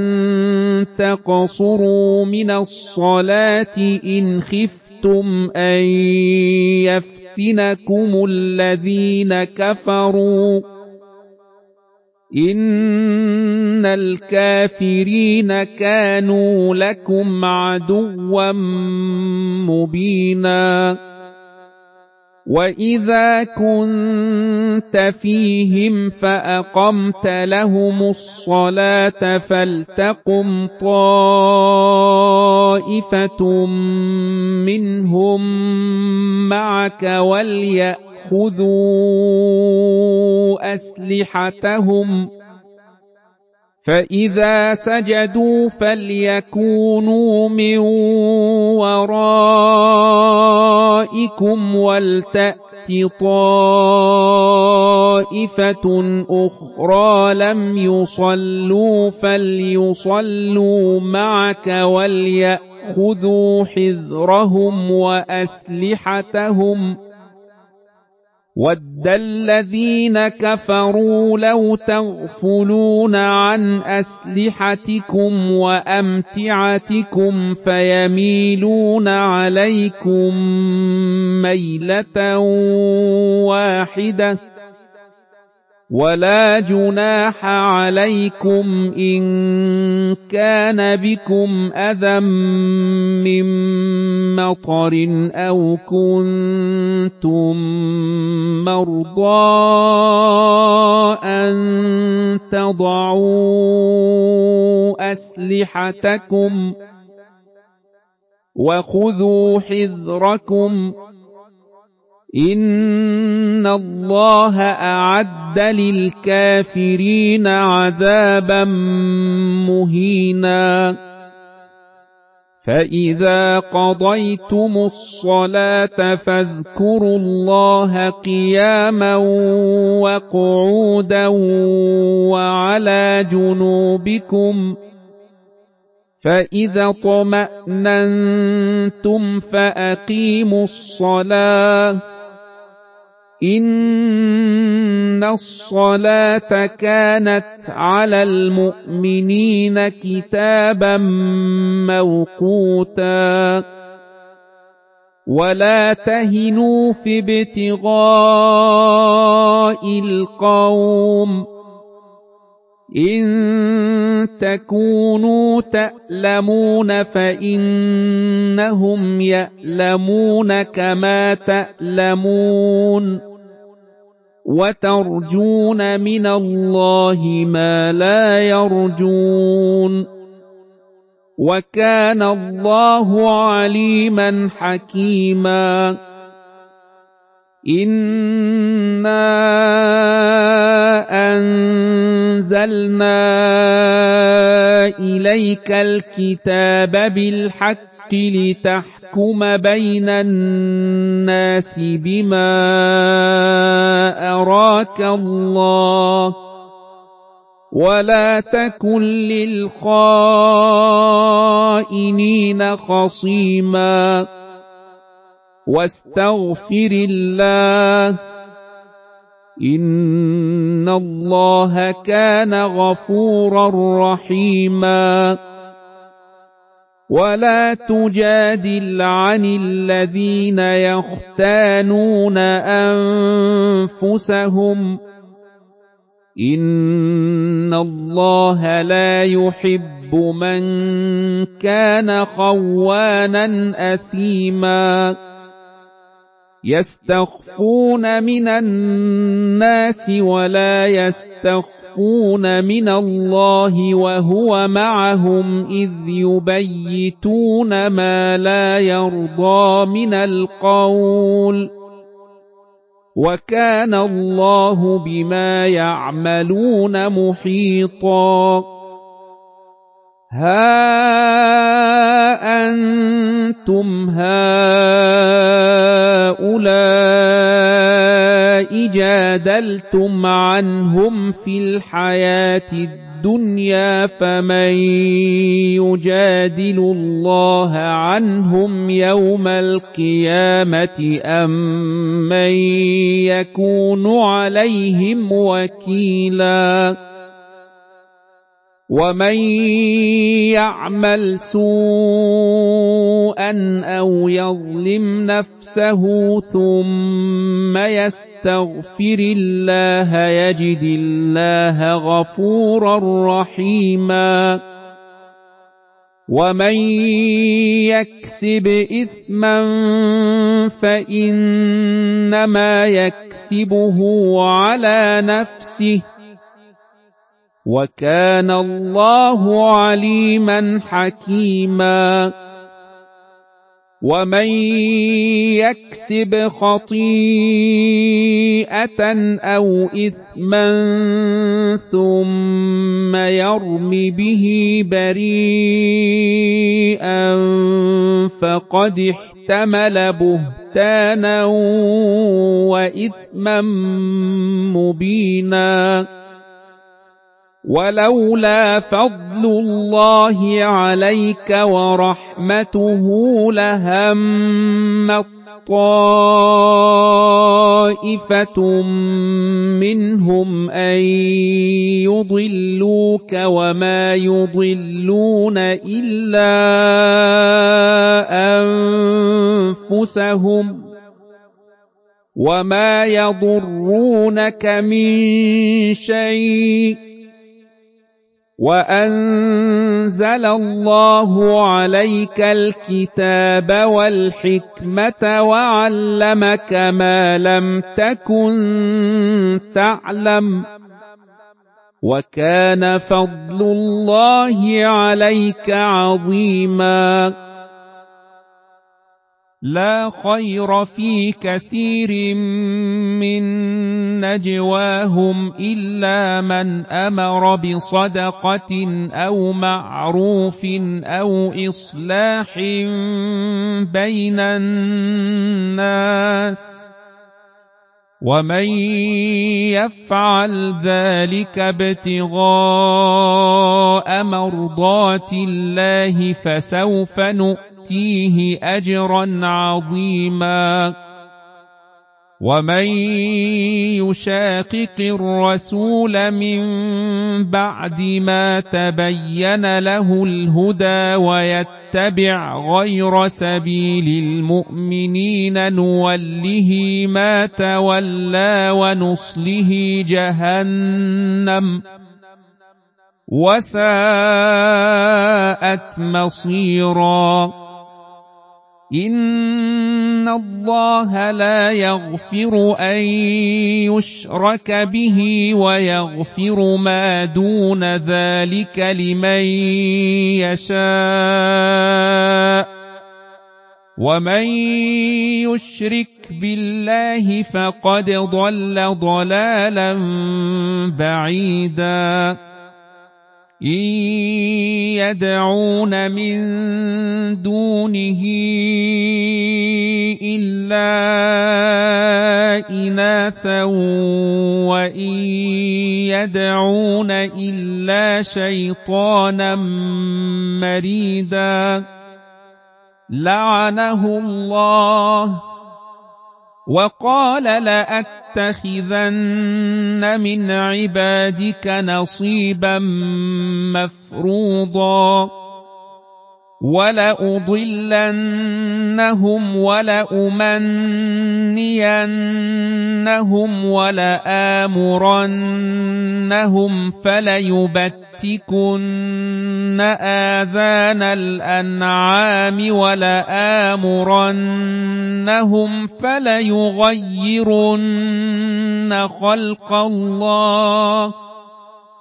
تقصروا من الصلاة إن خفتم أن يفتنكم الذين كفروا إن الكافرين كانوا لكم عدوا مبينا وإذا كنت فيهم فأقمت لهم الصلاة فلتقم طائفة منهم معك وليأخذوا أسلحتهم فإذا سجدوا فليكونوا من ورائكم ولتأت طائفة أخرى لم يصلوا فليصلوا معك وليأخذوا حذرهم وأسلحتهم وَدَّ الَّذِينَ كَفَرُوا لَوْ تَغْفُلُونَ عَنْ أَسْلِحَتِكُمْ وَأَمْتِعَتِكُمْ فَيَمِيلُونَ عَلَيْكُمْ مَيْلَةً وَاحِدَةً وَلَا جُنَاحَ عَلَيْكُمْ إِن كَانَ بِكُمْ أَذًى مِّن مَّطَرٍ أَوْ كُنتُم مَّرْضَىٰ أَن تَضَعُوا أَسْلِحَتَكُمْ وَخُذُوا حِذْرَكُمْ إِنَّ اللَّهَ أَعَدَّ لِلْكَافِرِينَ عَذَابًا مُّهِينًا فَإِذَا قَضَيْتُمُ الصَّلَاةَ فاذكروا الله قِيَامًا وَقُعُودًا وَعَلَى جُنُوبِكُمْ فَإِذَا اطْمَأْنَنتُمْ فَأَقِيمُوا الصَّلَاةَ إِنَّ الصَّلَاةَ كَانَتْ عَلَى الْمُؤْمِنِينَ كِتَابًا مَّوْقُوتًا وَلَا تَهِنُوا فِي ابْتِغَاءِ الْقَوْمِ إِن تَكُونُوا تَأْلَمُونَ فَإِنَّهُمْ يَأْلَمُونَ كَمَا تَأْلَمُونَ وَتَرْجُونَ مِنَ اللَّهِ مَا لَا يَرْجُونَ وَكَانَ اللَّهُ عَلِيمًا حَكِيمًا إِنَّا أَنزَلْنَا إِلَيْكَ الْكِتَابَ بِالْحَقِّ لِتَحْكُمَ بَيْنَ النَّاسِ بِمَا أَرَاكَ اللَّهُ وَلَا تَكُن لِّلْخَائِنِينَ خَصِيمًا وَاسْتَغْفِرِ اللَّهَ إِنَّ اللَّهَ كَانَ غَفُورًا رَّحِيمًا وَلَا تُجَادِلْ عَنِ الَّذِينَ يَخْتَانُونَ أَنفُسَهُمْ إِنَّ اللَّهَ لَا يُحِبُّ مَن كَانَ خَوَّانًا أَثِيمًا يَسْتَخْفُونَ مِنَ النَّاسِ وَلَا يَسْتَخْفُونَ يستخفون من الله وهو معهم إذ يبيتون ما لا يرضى من القول وكان الله بما يعملون محيطا ها أنتم هؤلاء جادلتم عنهم في الحياة الدنيا فمن يجادل الله عنهم يوم القيامة أم من يكون عليهم وكيلا ومن يعمل سوءا أو يظلم نفسه ثم يستغفر الله يجد الله غفورا رحيما ومن يكسب إثما فإنما يكسبه على نفسه وكان الله عليما حكيما ومن يكسب خطيئة أو إثما ثم يرم به بريئا فقد احتمل بهتانا وإثما مبينا ولولا فضل الله عليك ورحمته لهمت طائفة منهم أن يضلوك وما يضلون إلا أنفسهم وما يضرونك من شيء وأنزل الله عليك الكتاب والحكمة وعلمك ما لم تكن تعلم وكان فضل الله عليك عظيما لا خير في كثير من نجواهم إلا من أمر بصدقة أو معروف أو إصلاح بين الناس ومن يفعل ذلك ابتغاء مرضات الله فسوف نؤتيه أجرا عظيما ومن يشاقق الرسول من بعد ما تبين له الهدى ويتبع غير سبيل المؤمنين نوله ما تولى ونصله جهنم وساءت مصيرا إن الله لا يغفر أن يشرك به ويغفر ما دون ذلك لمن يشاء ومن يشرك بالله فقد ضل ضلالا بعيدا إن يدعون من دونه إلا إناثا وإن يدعون إلا شيطانا مريدا لعنه الله وقال لأتخذن من عبادك نصيبا مفروضا ولأضلنهم ولأمنينهم ولآمرنهم فليبتكن آذان الأنعام ولآمرنهم فليغيرن خلق الله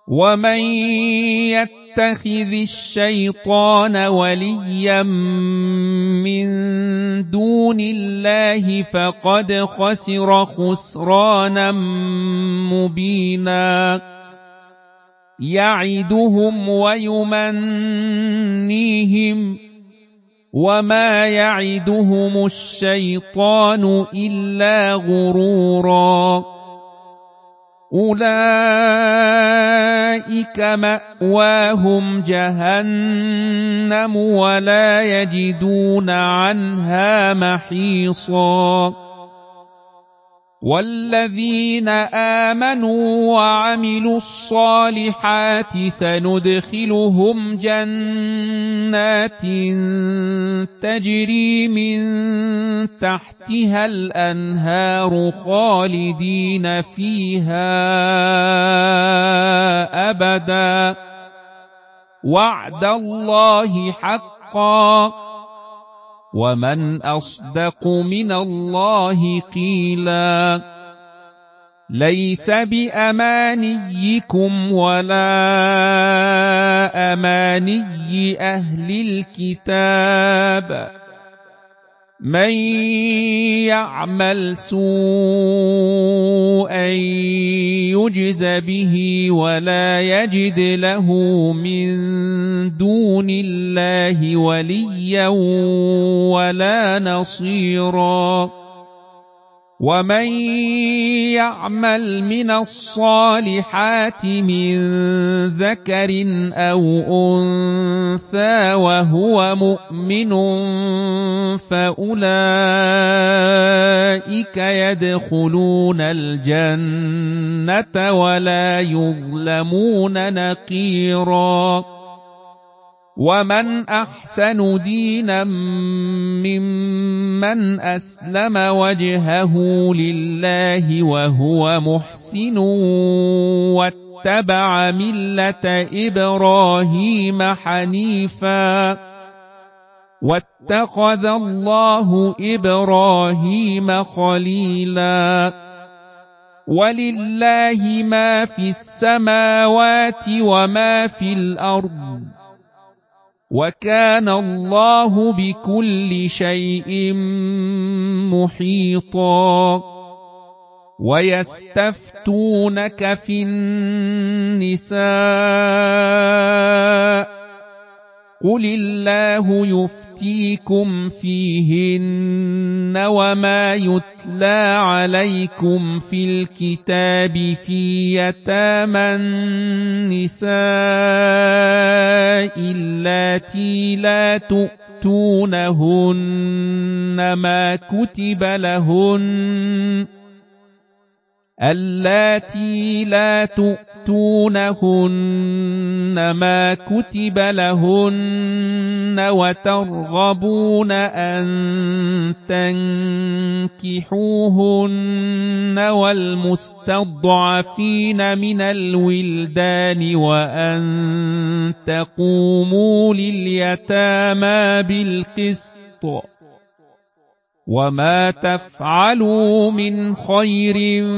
ومن يتخذ الشيطان وليا من دون الله فقد خسر خسرانا مبينا يعدهم ويمنيهم وما يعدهم الشيطان إلا غرورا أولئك مأواهم جهنم ولا يجدون عنها محيصا والذين آمنوا وعملوا الصالحات سندخلهم جنات تجري من تحتها الأنهار خالدين فيها أبدا وعد الله حقا ومن أصدق من الله قيلا ليس بأمانيكم ولا أماني أهل الكتاب من يعمل سوءا يجز به ولا يجد له من دون الله وليا ولا نصيرا ومن يعمل من الصالحات من ذكر أو أنثى وهو مؤمن فأولئك يدخلون الجنة ولا يظلمون نقيرا ومن أحسن دينا ممن أسلم وجهه لله وهو محسن واتبع ملة إبراهيم حنيفا واتخذ الله إبراهيم خليلا ولله ما في السماوات وما في الأرض وكان الله بكل شيء محيطا ويستفتونك في النساء قل الله يفتيكم فيهن وما يتلى عليكم في الكتاب في يتامى النساء اللاتي لا تؤتونهن ما كتب لهن اللاتي لا تؤتونهن ما كتب لهن وترغبون أن تنكحوهن والمستضعفين من الولدان وأن تقوموا لليتامى بالقسط وما تفعلوا من خير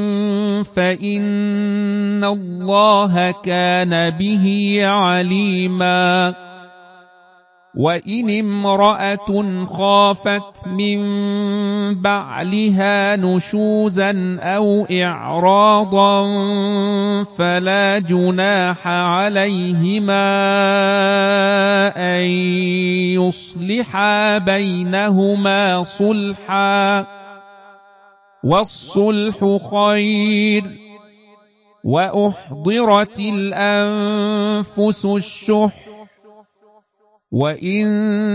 فإن الله كان به عليما وإن امرأة خافت من بعلها نشوزا أو إعراضا فلا جناح عليهما أن يصلحا بينهما صلحا والصلح خير وأحضرت الأنفس الشح وإن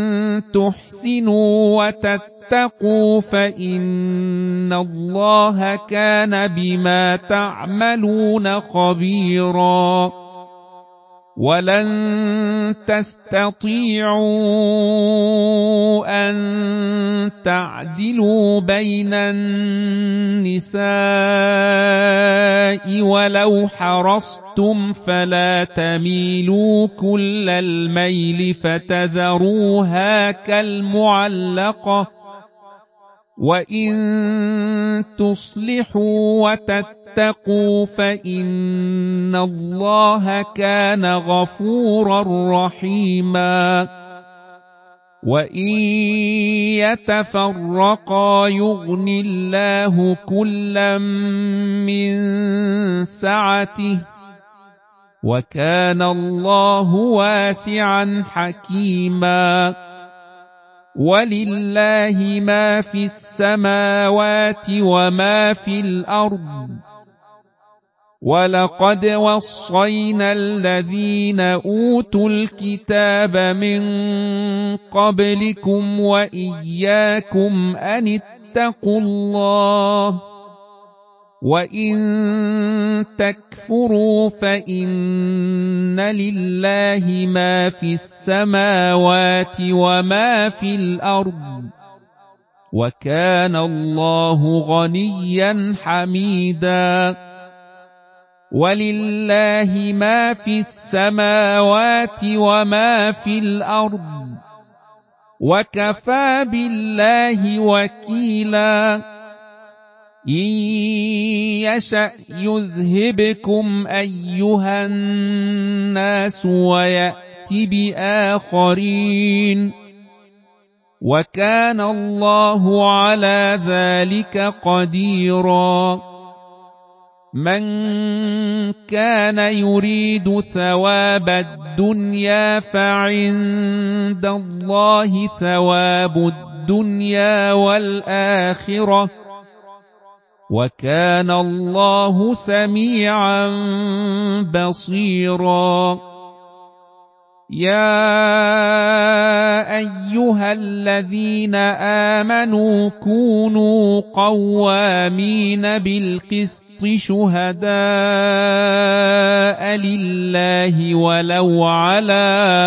تحسنوا وتتقوا فإن الله كان بما تعملون خبيرا ولن تستطيعوا أن تعدلوا بين النساء ولو حرصتم فلا تميلوا كل الميل فتذروها كالمعلقة وإن تصلحوا وتتقوا تتقوا فإن الله كان غفورا رحيما وإن يتفرقا يغن الله كلا من سعته وكان الله واسعا حكيما ولله ما في السماوات وما في الأرض ولقد وصينا الذين أوتوا الكتاب من قبلكم وإياكم أن اتقوا الله وإن تكفروا فإن لله ما في السماوات وما في الأرض وكان الله غنيا حميدا ولله ما في السماوات وما في الأرض وكفى بالله وكيلا إن يشأ يذهبكم أيها الناس ويأت بآخرين وكان الله على ذلك قديرا من كان يريد ثواب الدنيا فعند الله ثواب الدنيا والآخرة وكان الله سميعا بصيرا يا أيها الذين آمنوا كونوا قوامين بالقسط شهداء لله ولو على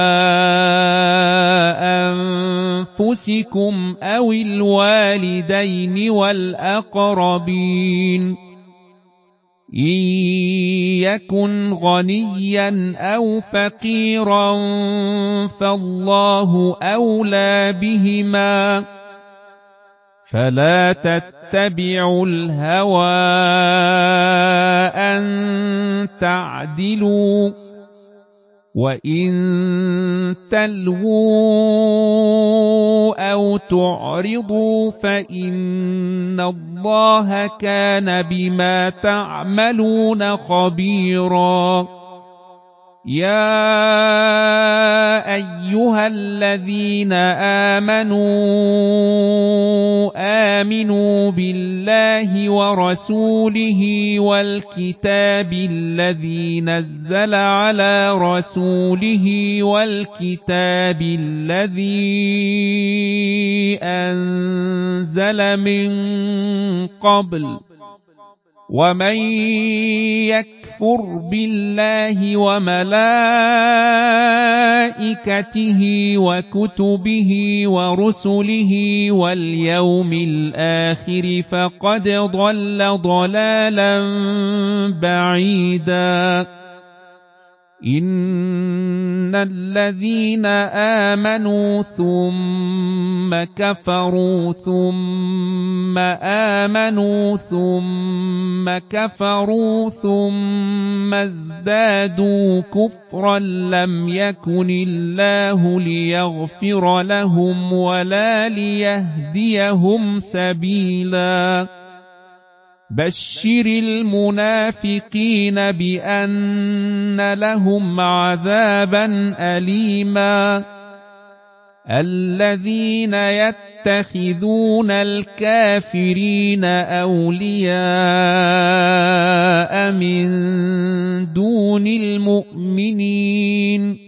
أنفسكم أو الوالدين والأقربين إن يكن غنيا أو فقيرا فالله أولى بهما فلا تتبعوا الهوى أن تعدلوا وإن تلووا أو تعرضوا فإن الله كان بما تعملون خبيرا يا أيها الذين آمنوا آمنوا بالله ورسوله والكتاب الذي نزل على رسوله والكتاب الذي أنزل من قبل ومن يكفر بالله وملائكته وكتبه ورسله واليوم الآخر فقد ضل ضلالا بعيدا إن الذين آمنوا ثم كفروا ثم آمنوا ثم كفروا ثم ازدادوا كفرا لم يكن الله ليغفر لهم ولا ليهديهم سبيلا بشر المنافقين بأن لهم عذابا أليما الذين يتخذون الكافرين أولياء من دون المؤمنين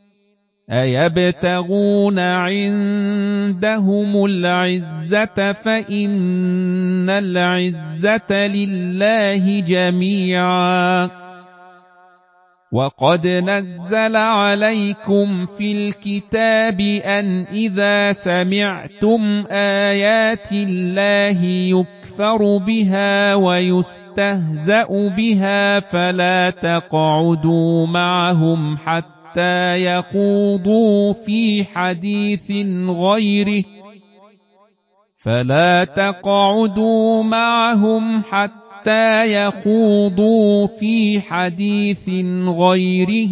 أيبتغون عندهم العزة فإن العزة لله جميعا وقد نزل عليكم في الكتاب أن إذا سمعتم آيات الله يكفر بها ويستهزأ بها فلا تقعدوا معهم حتى حتى يخوضوا في حديث غيره فلا تقعدوا معهم حتى حتى يخوضوا في حديث غيره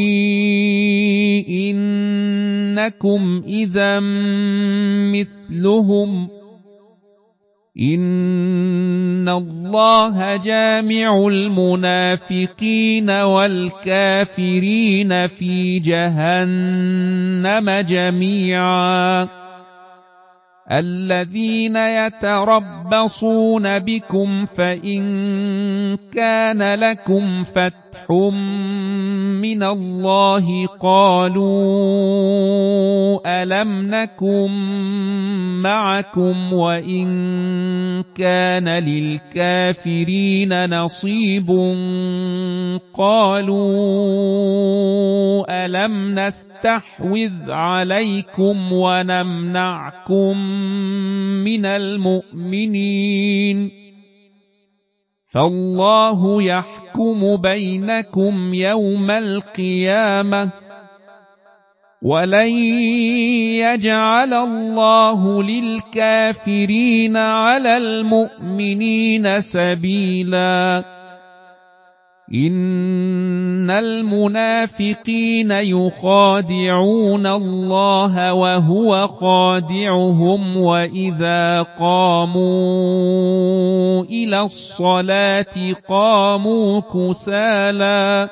إنكم إذا مثلهم إن الله جامع المنافقين والكافرين في جهنم جميعا الذين يتربصون بكم فإن كان لكم فتح من الله قالوا ألم نكن معكم وإن كان للكافرين نصيب قالوا ألم نستحوذ عليكم ونمنعكم من المؤمنين فالله يحكم بينكم يوم القيامة ولن يجعل الله للكافرين على المؤمنين سبيلا إن المنافقين يخادعون الله وهو خادعهم وإذا قاموا إلى الصلاة قاموا كسالى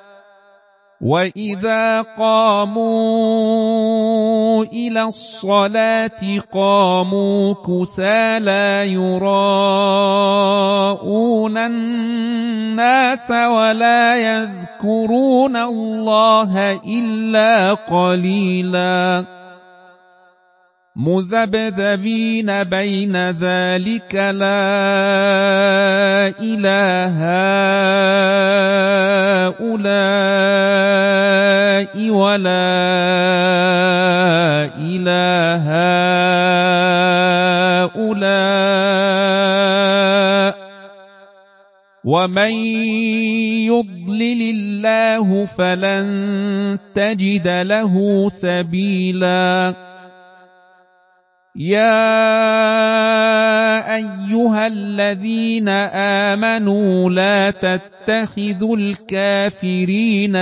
وإذا قاموا إلى الصلاة قاموا كسالى يراءون الناس ولا يذكرون الله إلا قليلا مذبذبين بين ذلك لا إله هؤلاء ولا إله هؤلاء ومن يضلل الله فلن تجد له سبيلا يا أيها الذين آمنوا لا تتخذوا الكافرين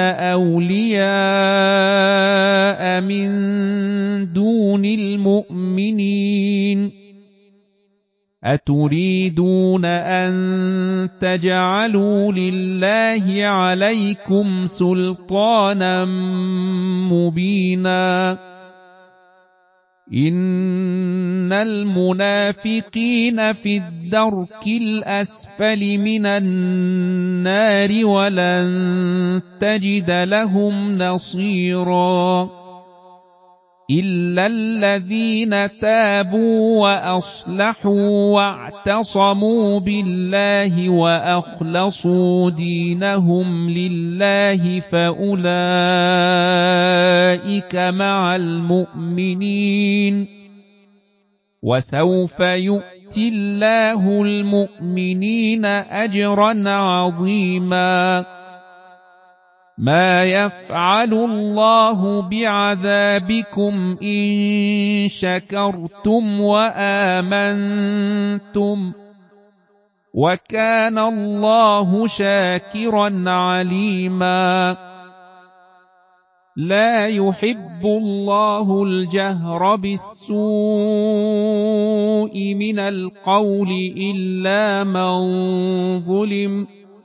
أولياء من دون المؤمنين أتريدون أن تجعلوا لله عليكم سلطانا مبينا إن المنافقين في الدرك الأسفل من النار ولن تجد لهم نصيرا إلا الذين تابوا وأصلحوا واعتصموا بالله وأخلصوا دينهم لله فأولئك مع المؤمنين وسوف يؤتي الله المؤمنين أجرا عظيما ما يفعل الله بعذابكم إن شكرتم وآمنتم وكان الله شاكرا عليما لا يحب الله الجهر بالسوء من القول إلا من ظلم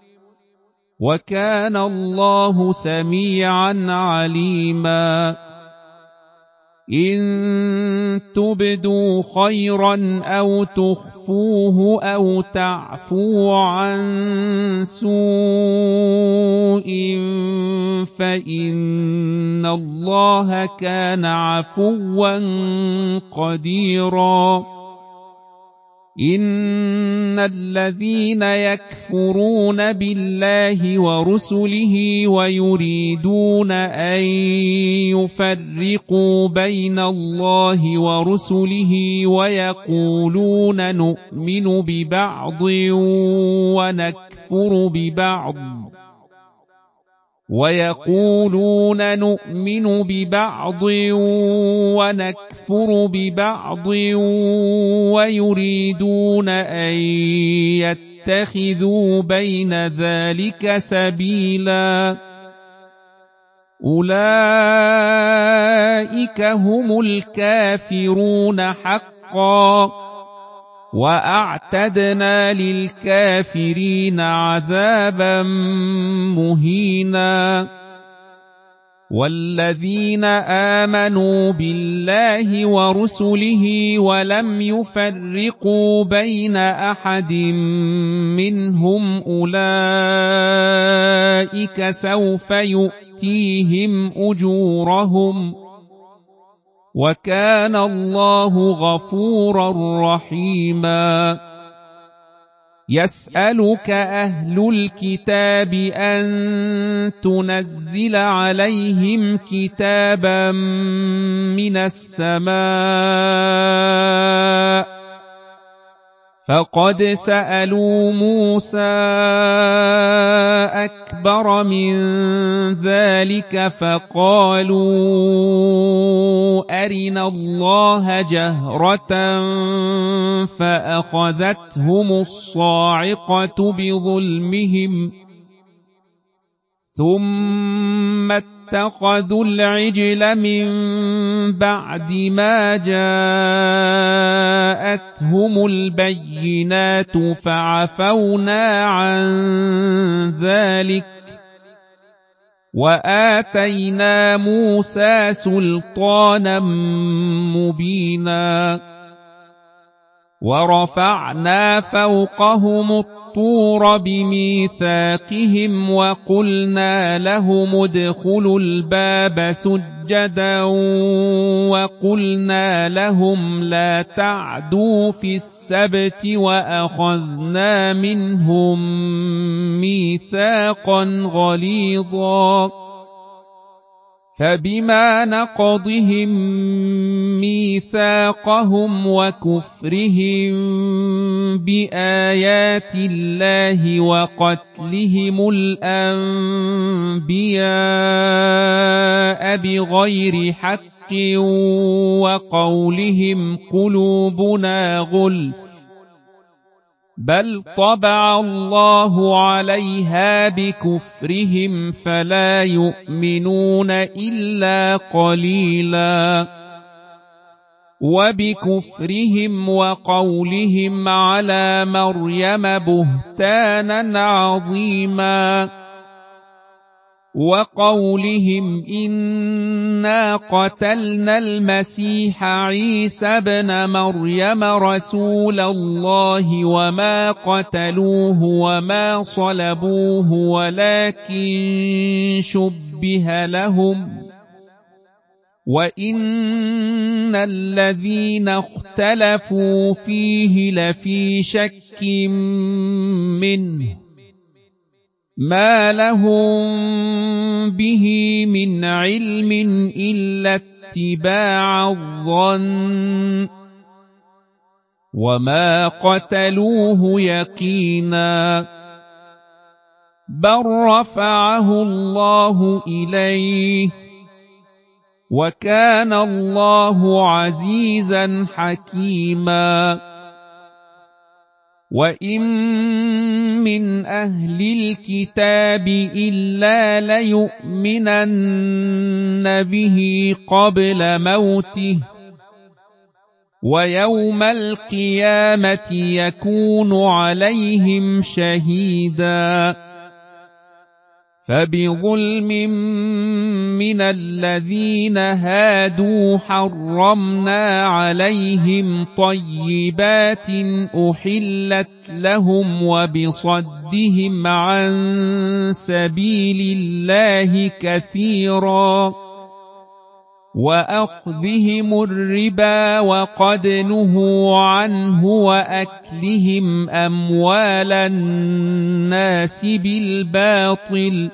وكان الله سميعا عليما إن تبدوا خيرا أو تخفوه أو تعفوا عن سوء فإن الله كان عفوا قديرا إن الذين يكفرون بالله ورسله ويريدون أن يفرقوا بين الله ورسله ويقولون نؤمن ببعض ونكفر ببعض ويقولون نؤمن ببعض ونكفر ببعض ويريدون أن يتخذوا بين ذلك سبيلا أولئك هم الكافرون حقا وأعتدنا للكافرين عذابا مهينا والذين آمنوا بالله ورسله ولم يفرقوا بين أحد منهم أولئك سوف يؤتيهم أجورهم وكان الله غفورا رحيما يسألك أهل الكتاب أن تنزل عليهم كتابا من السماء فقد سألوا موسى أكبر من ذلك فقالوا أرنا الله جهرة فأخذتهم الصاعقة بظلمهم ثم اتخذوا العجل من بعد ما جاءتهم البينات فعفونا عن ذلك وآتينا موسى سلطانا مبينا ورفعنا فوقهم الطور بميثاقهم وقلنا لهم ادخلوا الباب سجدا وقلنا لهم لا تعدوا في السبت وأخذنا منهم ميثاقا غليظا فبما نقضهم ميثاقهم وكفرهم بآيات الله وقتلهم الأنبياء بغير حق وقولهم قلوبنا غلف بل طبع الله عليها بكفرهم فلا يؤمنون إلا قليلا وبكفرهم وقولهم على مريم بهتانا عظيما وقولهم إنا قتلنا المسيح عيسى ابن مريم رسول الله وما قتلوه وما صلبوه ولكن شبه لهم وإن الذين اختلفوا فيه لفي شك منه ما لهم به من علم إلا اتباع الظن وما قتلوه يقينا بل رفعه الله إليه وكان الله عزيزا حكيما وإن من أهل الكتاب إلا ليؤمنن به قبل موته ويوم القيامة يكون عليهم شهيدا فبظلم من الذين هادوا حرمنا عليهم طيبات أحلت لهم وبصدهم عن سبيل الله كثيرا وأخذهم الربا وقد نهوا عنه وأكلهم أموال الناس بالباطل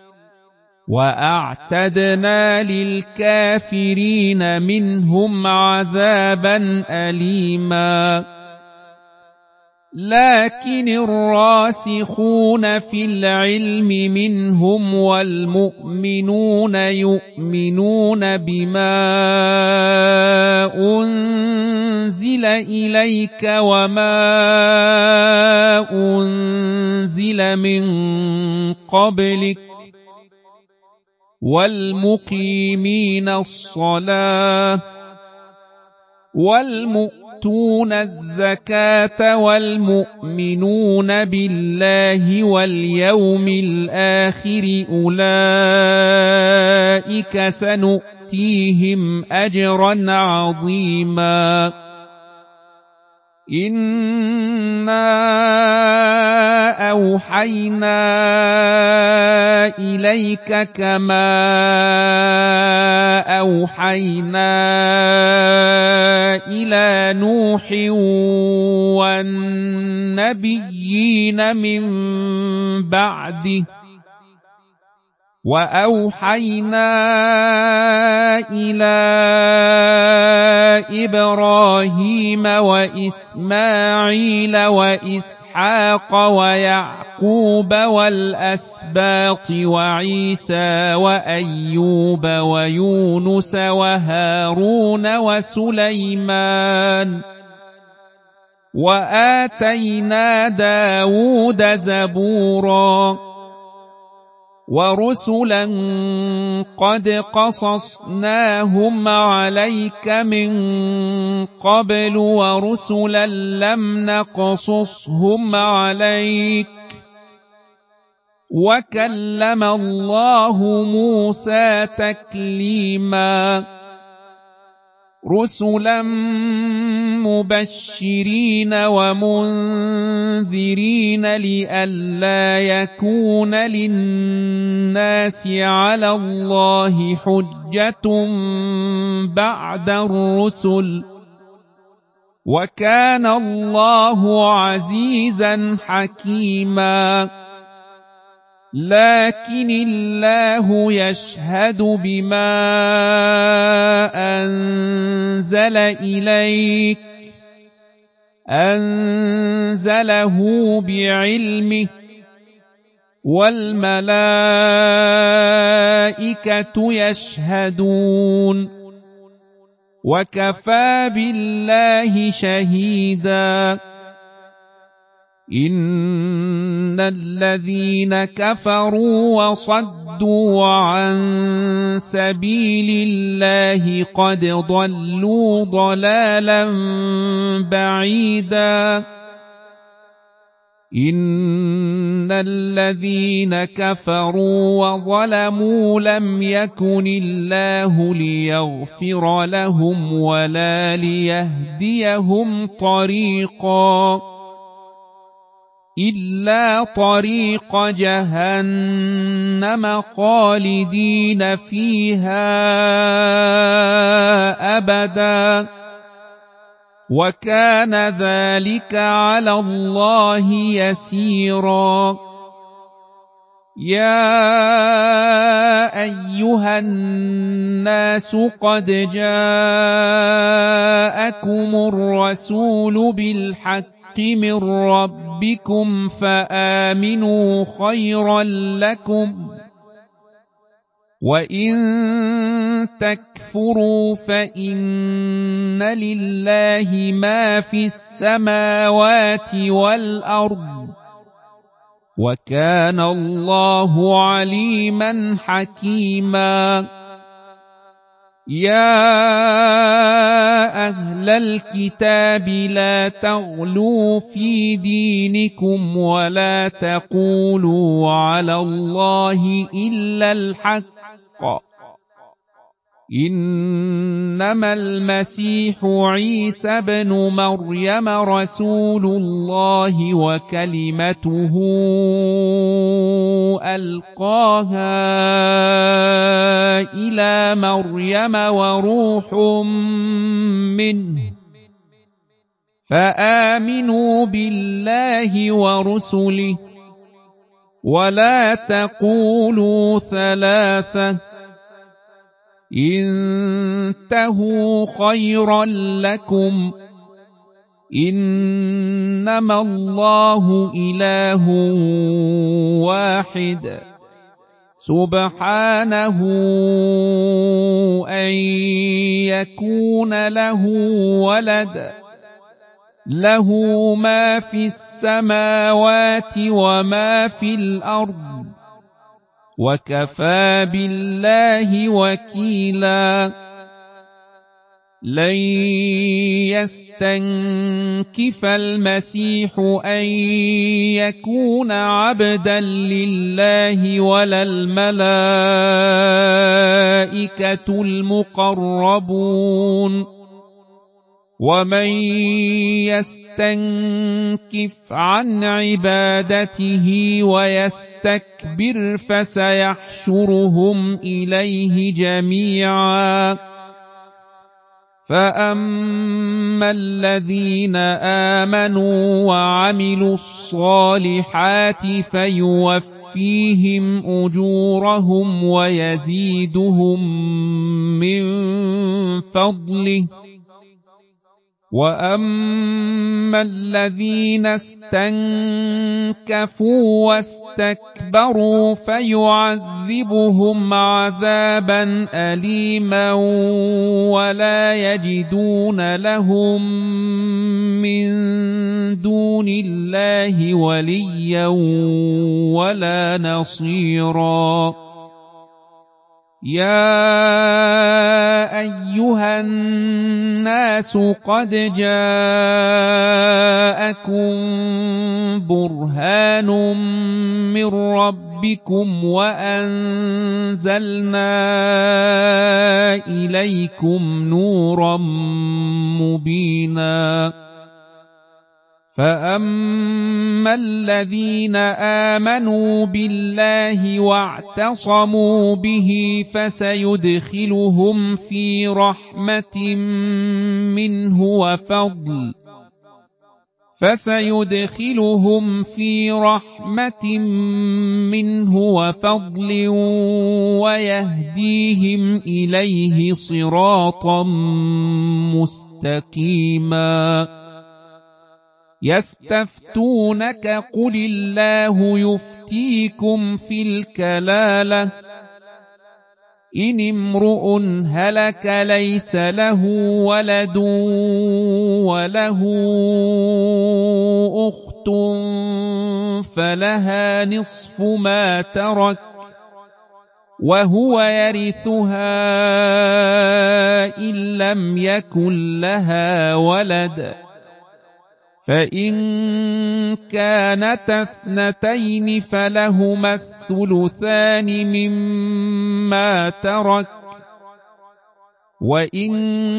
وأعتدنا للكافرين منهم عذابا أليما لكن الراسخون في العلم منهم والمؤمنون يؤمنون بما أنزل إليك وما أنزل من قبلك والمقيمين الصلاة والمؤتون الزكاة والمؤمنون بالله واليوم الآخر أولئك سنؤتيهم أجرا عظيما إنا أوحينا إليك كما أوحينا إلى نوح والنبيين من بعده وأوحينا إلى إبراهيم وإسماعيل وإسحاق ويعقوب والأسباط وعيسى وأيوب ويونس وهارون وسليمان وآتينا داود زبورا ورسلا قد قصصناهم عليك من قبل ورسلا لم نقصصهم عليك وكلم الله موسى تكليما رسلا مبشرين ومنذرين لئلا يكون للناس على الله حجة بعد الرسل وكان الله عزيزا حكيما لكن الله يشهد بما أنزل إليك أنزله بعلمه والملائكة يشهدون وكفى بالله شهيدا إن الذين كفروا وصدوا عن سبيل الله قد ضلوا ضلالا بعيدا إن الذين كفروا وظلموا لم يكن الله ليغفر لهم ولا ليهديهم طريقا إلا طريق جهنم خالدين فيها أبدا وكان ذلك على الله يسيرا يا أيها الناس قد جاءكم الرسول بالحق من ربكم فآمنوا خيرا لكم وإن تكفروا فإن لله ما في السماوات والأرض وكان الله عليما حكيما يا أهل الكتاب لا تغلوا في دينكم ولا تقولوا على الله إلا الحق إنما المسيح عيسى بن مريم رسول الله وكلمته ألقاها إلى مريم وروح منه فآمنوا بالله ورسله ولا تقولوا ثلاثة انتهوا خيرا لكم إنما الله إله واحد سبحانه أن يكون له ولد له ما في السماوات وما في الأرض وكفى بالله وكيلا لن يستنكف المسيح أن يكون عبدا لله ولا الملائكة المقربون ومن يستنكف عن عبادته ويستكبر فسيحشرهم إليه جميعا فأما الذين آمنوا وعملوا الصالحات فيوفيهم أجورهم ويزيدهم من فضله وأما الذين استنكفوا واستكبروا فيعذبهم عذابا أليما ولا يجدون لهم من دون الله وليا ولا نصيرا يا أيها الناس قد جاءكم برهان من ربكم وأنزلنا إليكم نورا مبينا فأما الذين آمنوا بالله واعتصموا به فسيدخلهم في رحمة منه وفضل فسيدخلهم في رحمة منه وفضل ويهديهم إليه صراطا مستقيما يستفتونك قل الله يفتيكم في الكلالة إن امرؤ هلك ليس له ولد وله أخت فلها نصف ما ترك وهو يرثها إن لم يكن لها ولد فإن كانتا اثنتين فلهما الثلثان مما ترك وإن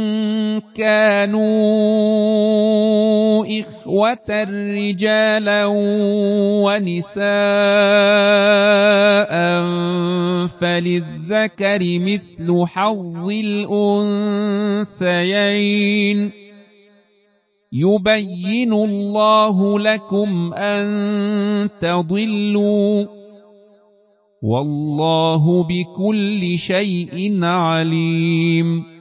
كانوا إخوة رجالا ونساء فللذكر مثل حظ الأنثيين يبين الله لكم أن تضلوا والله بكل شيء عليم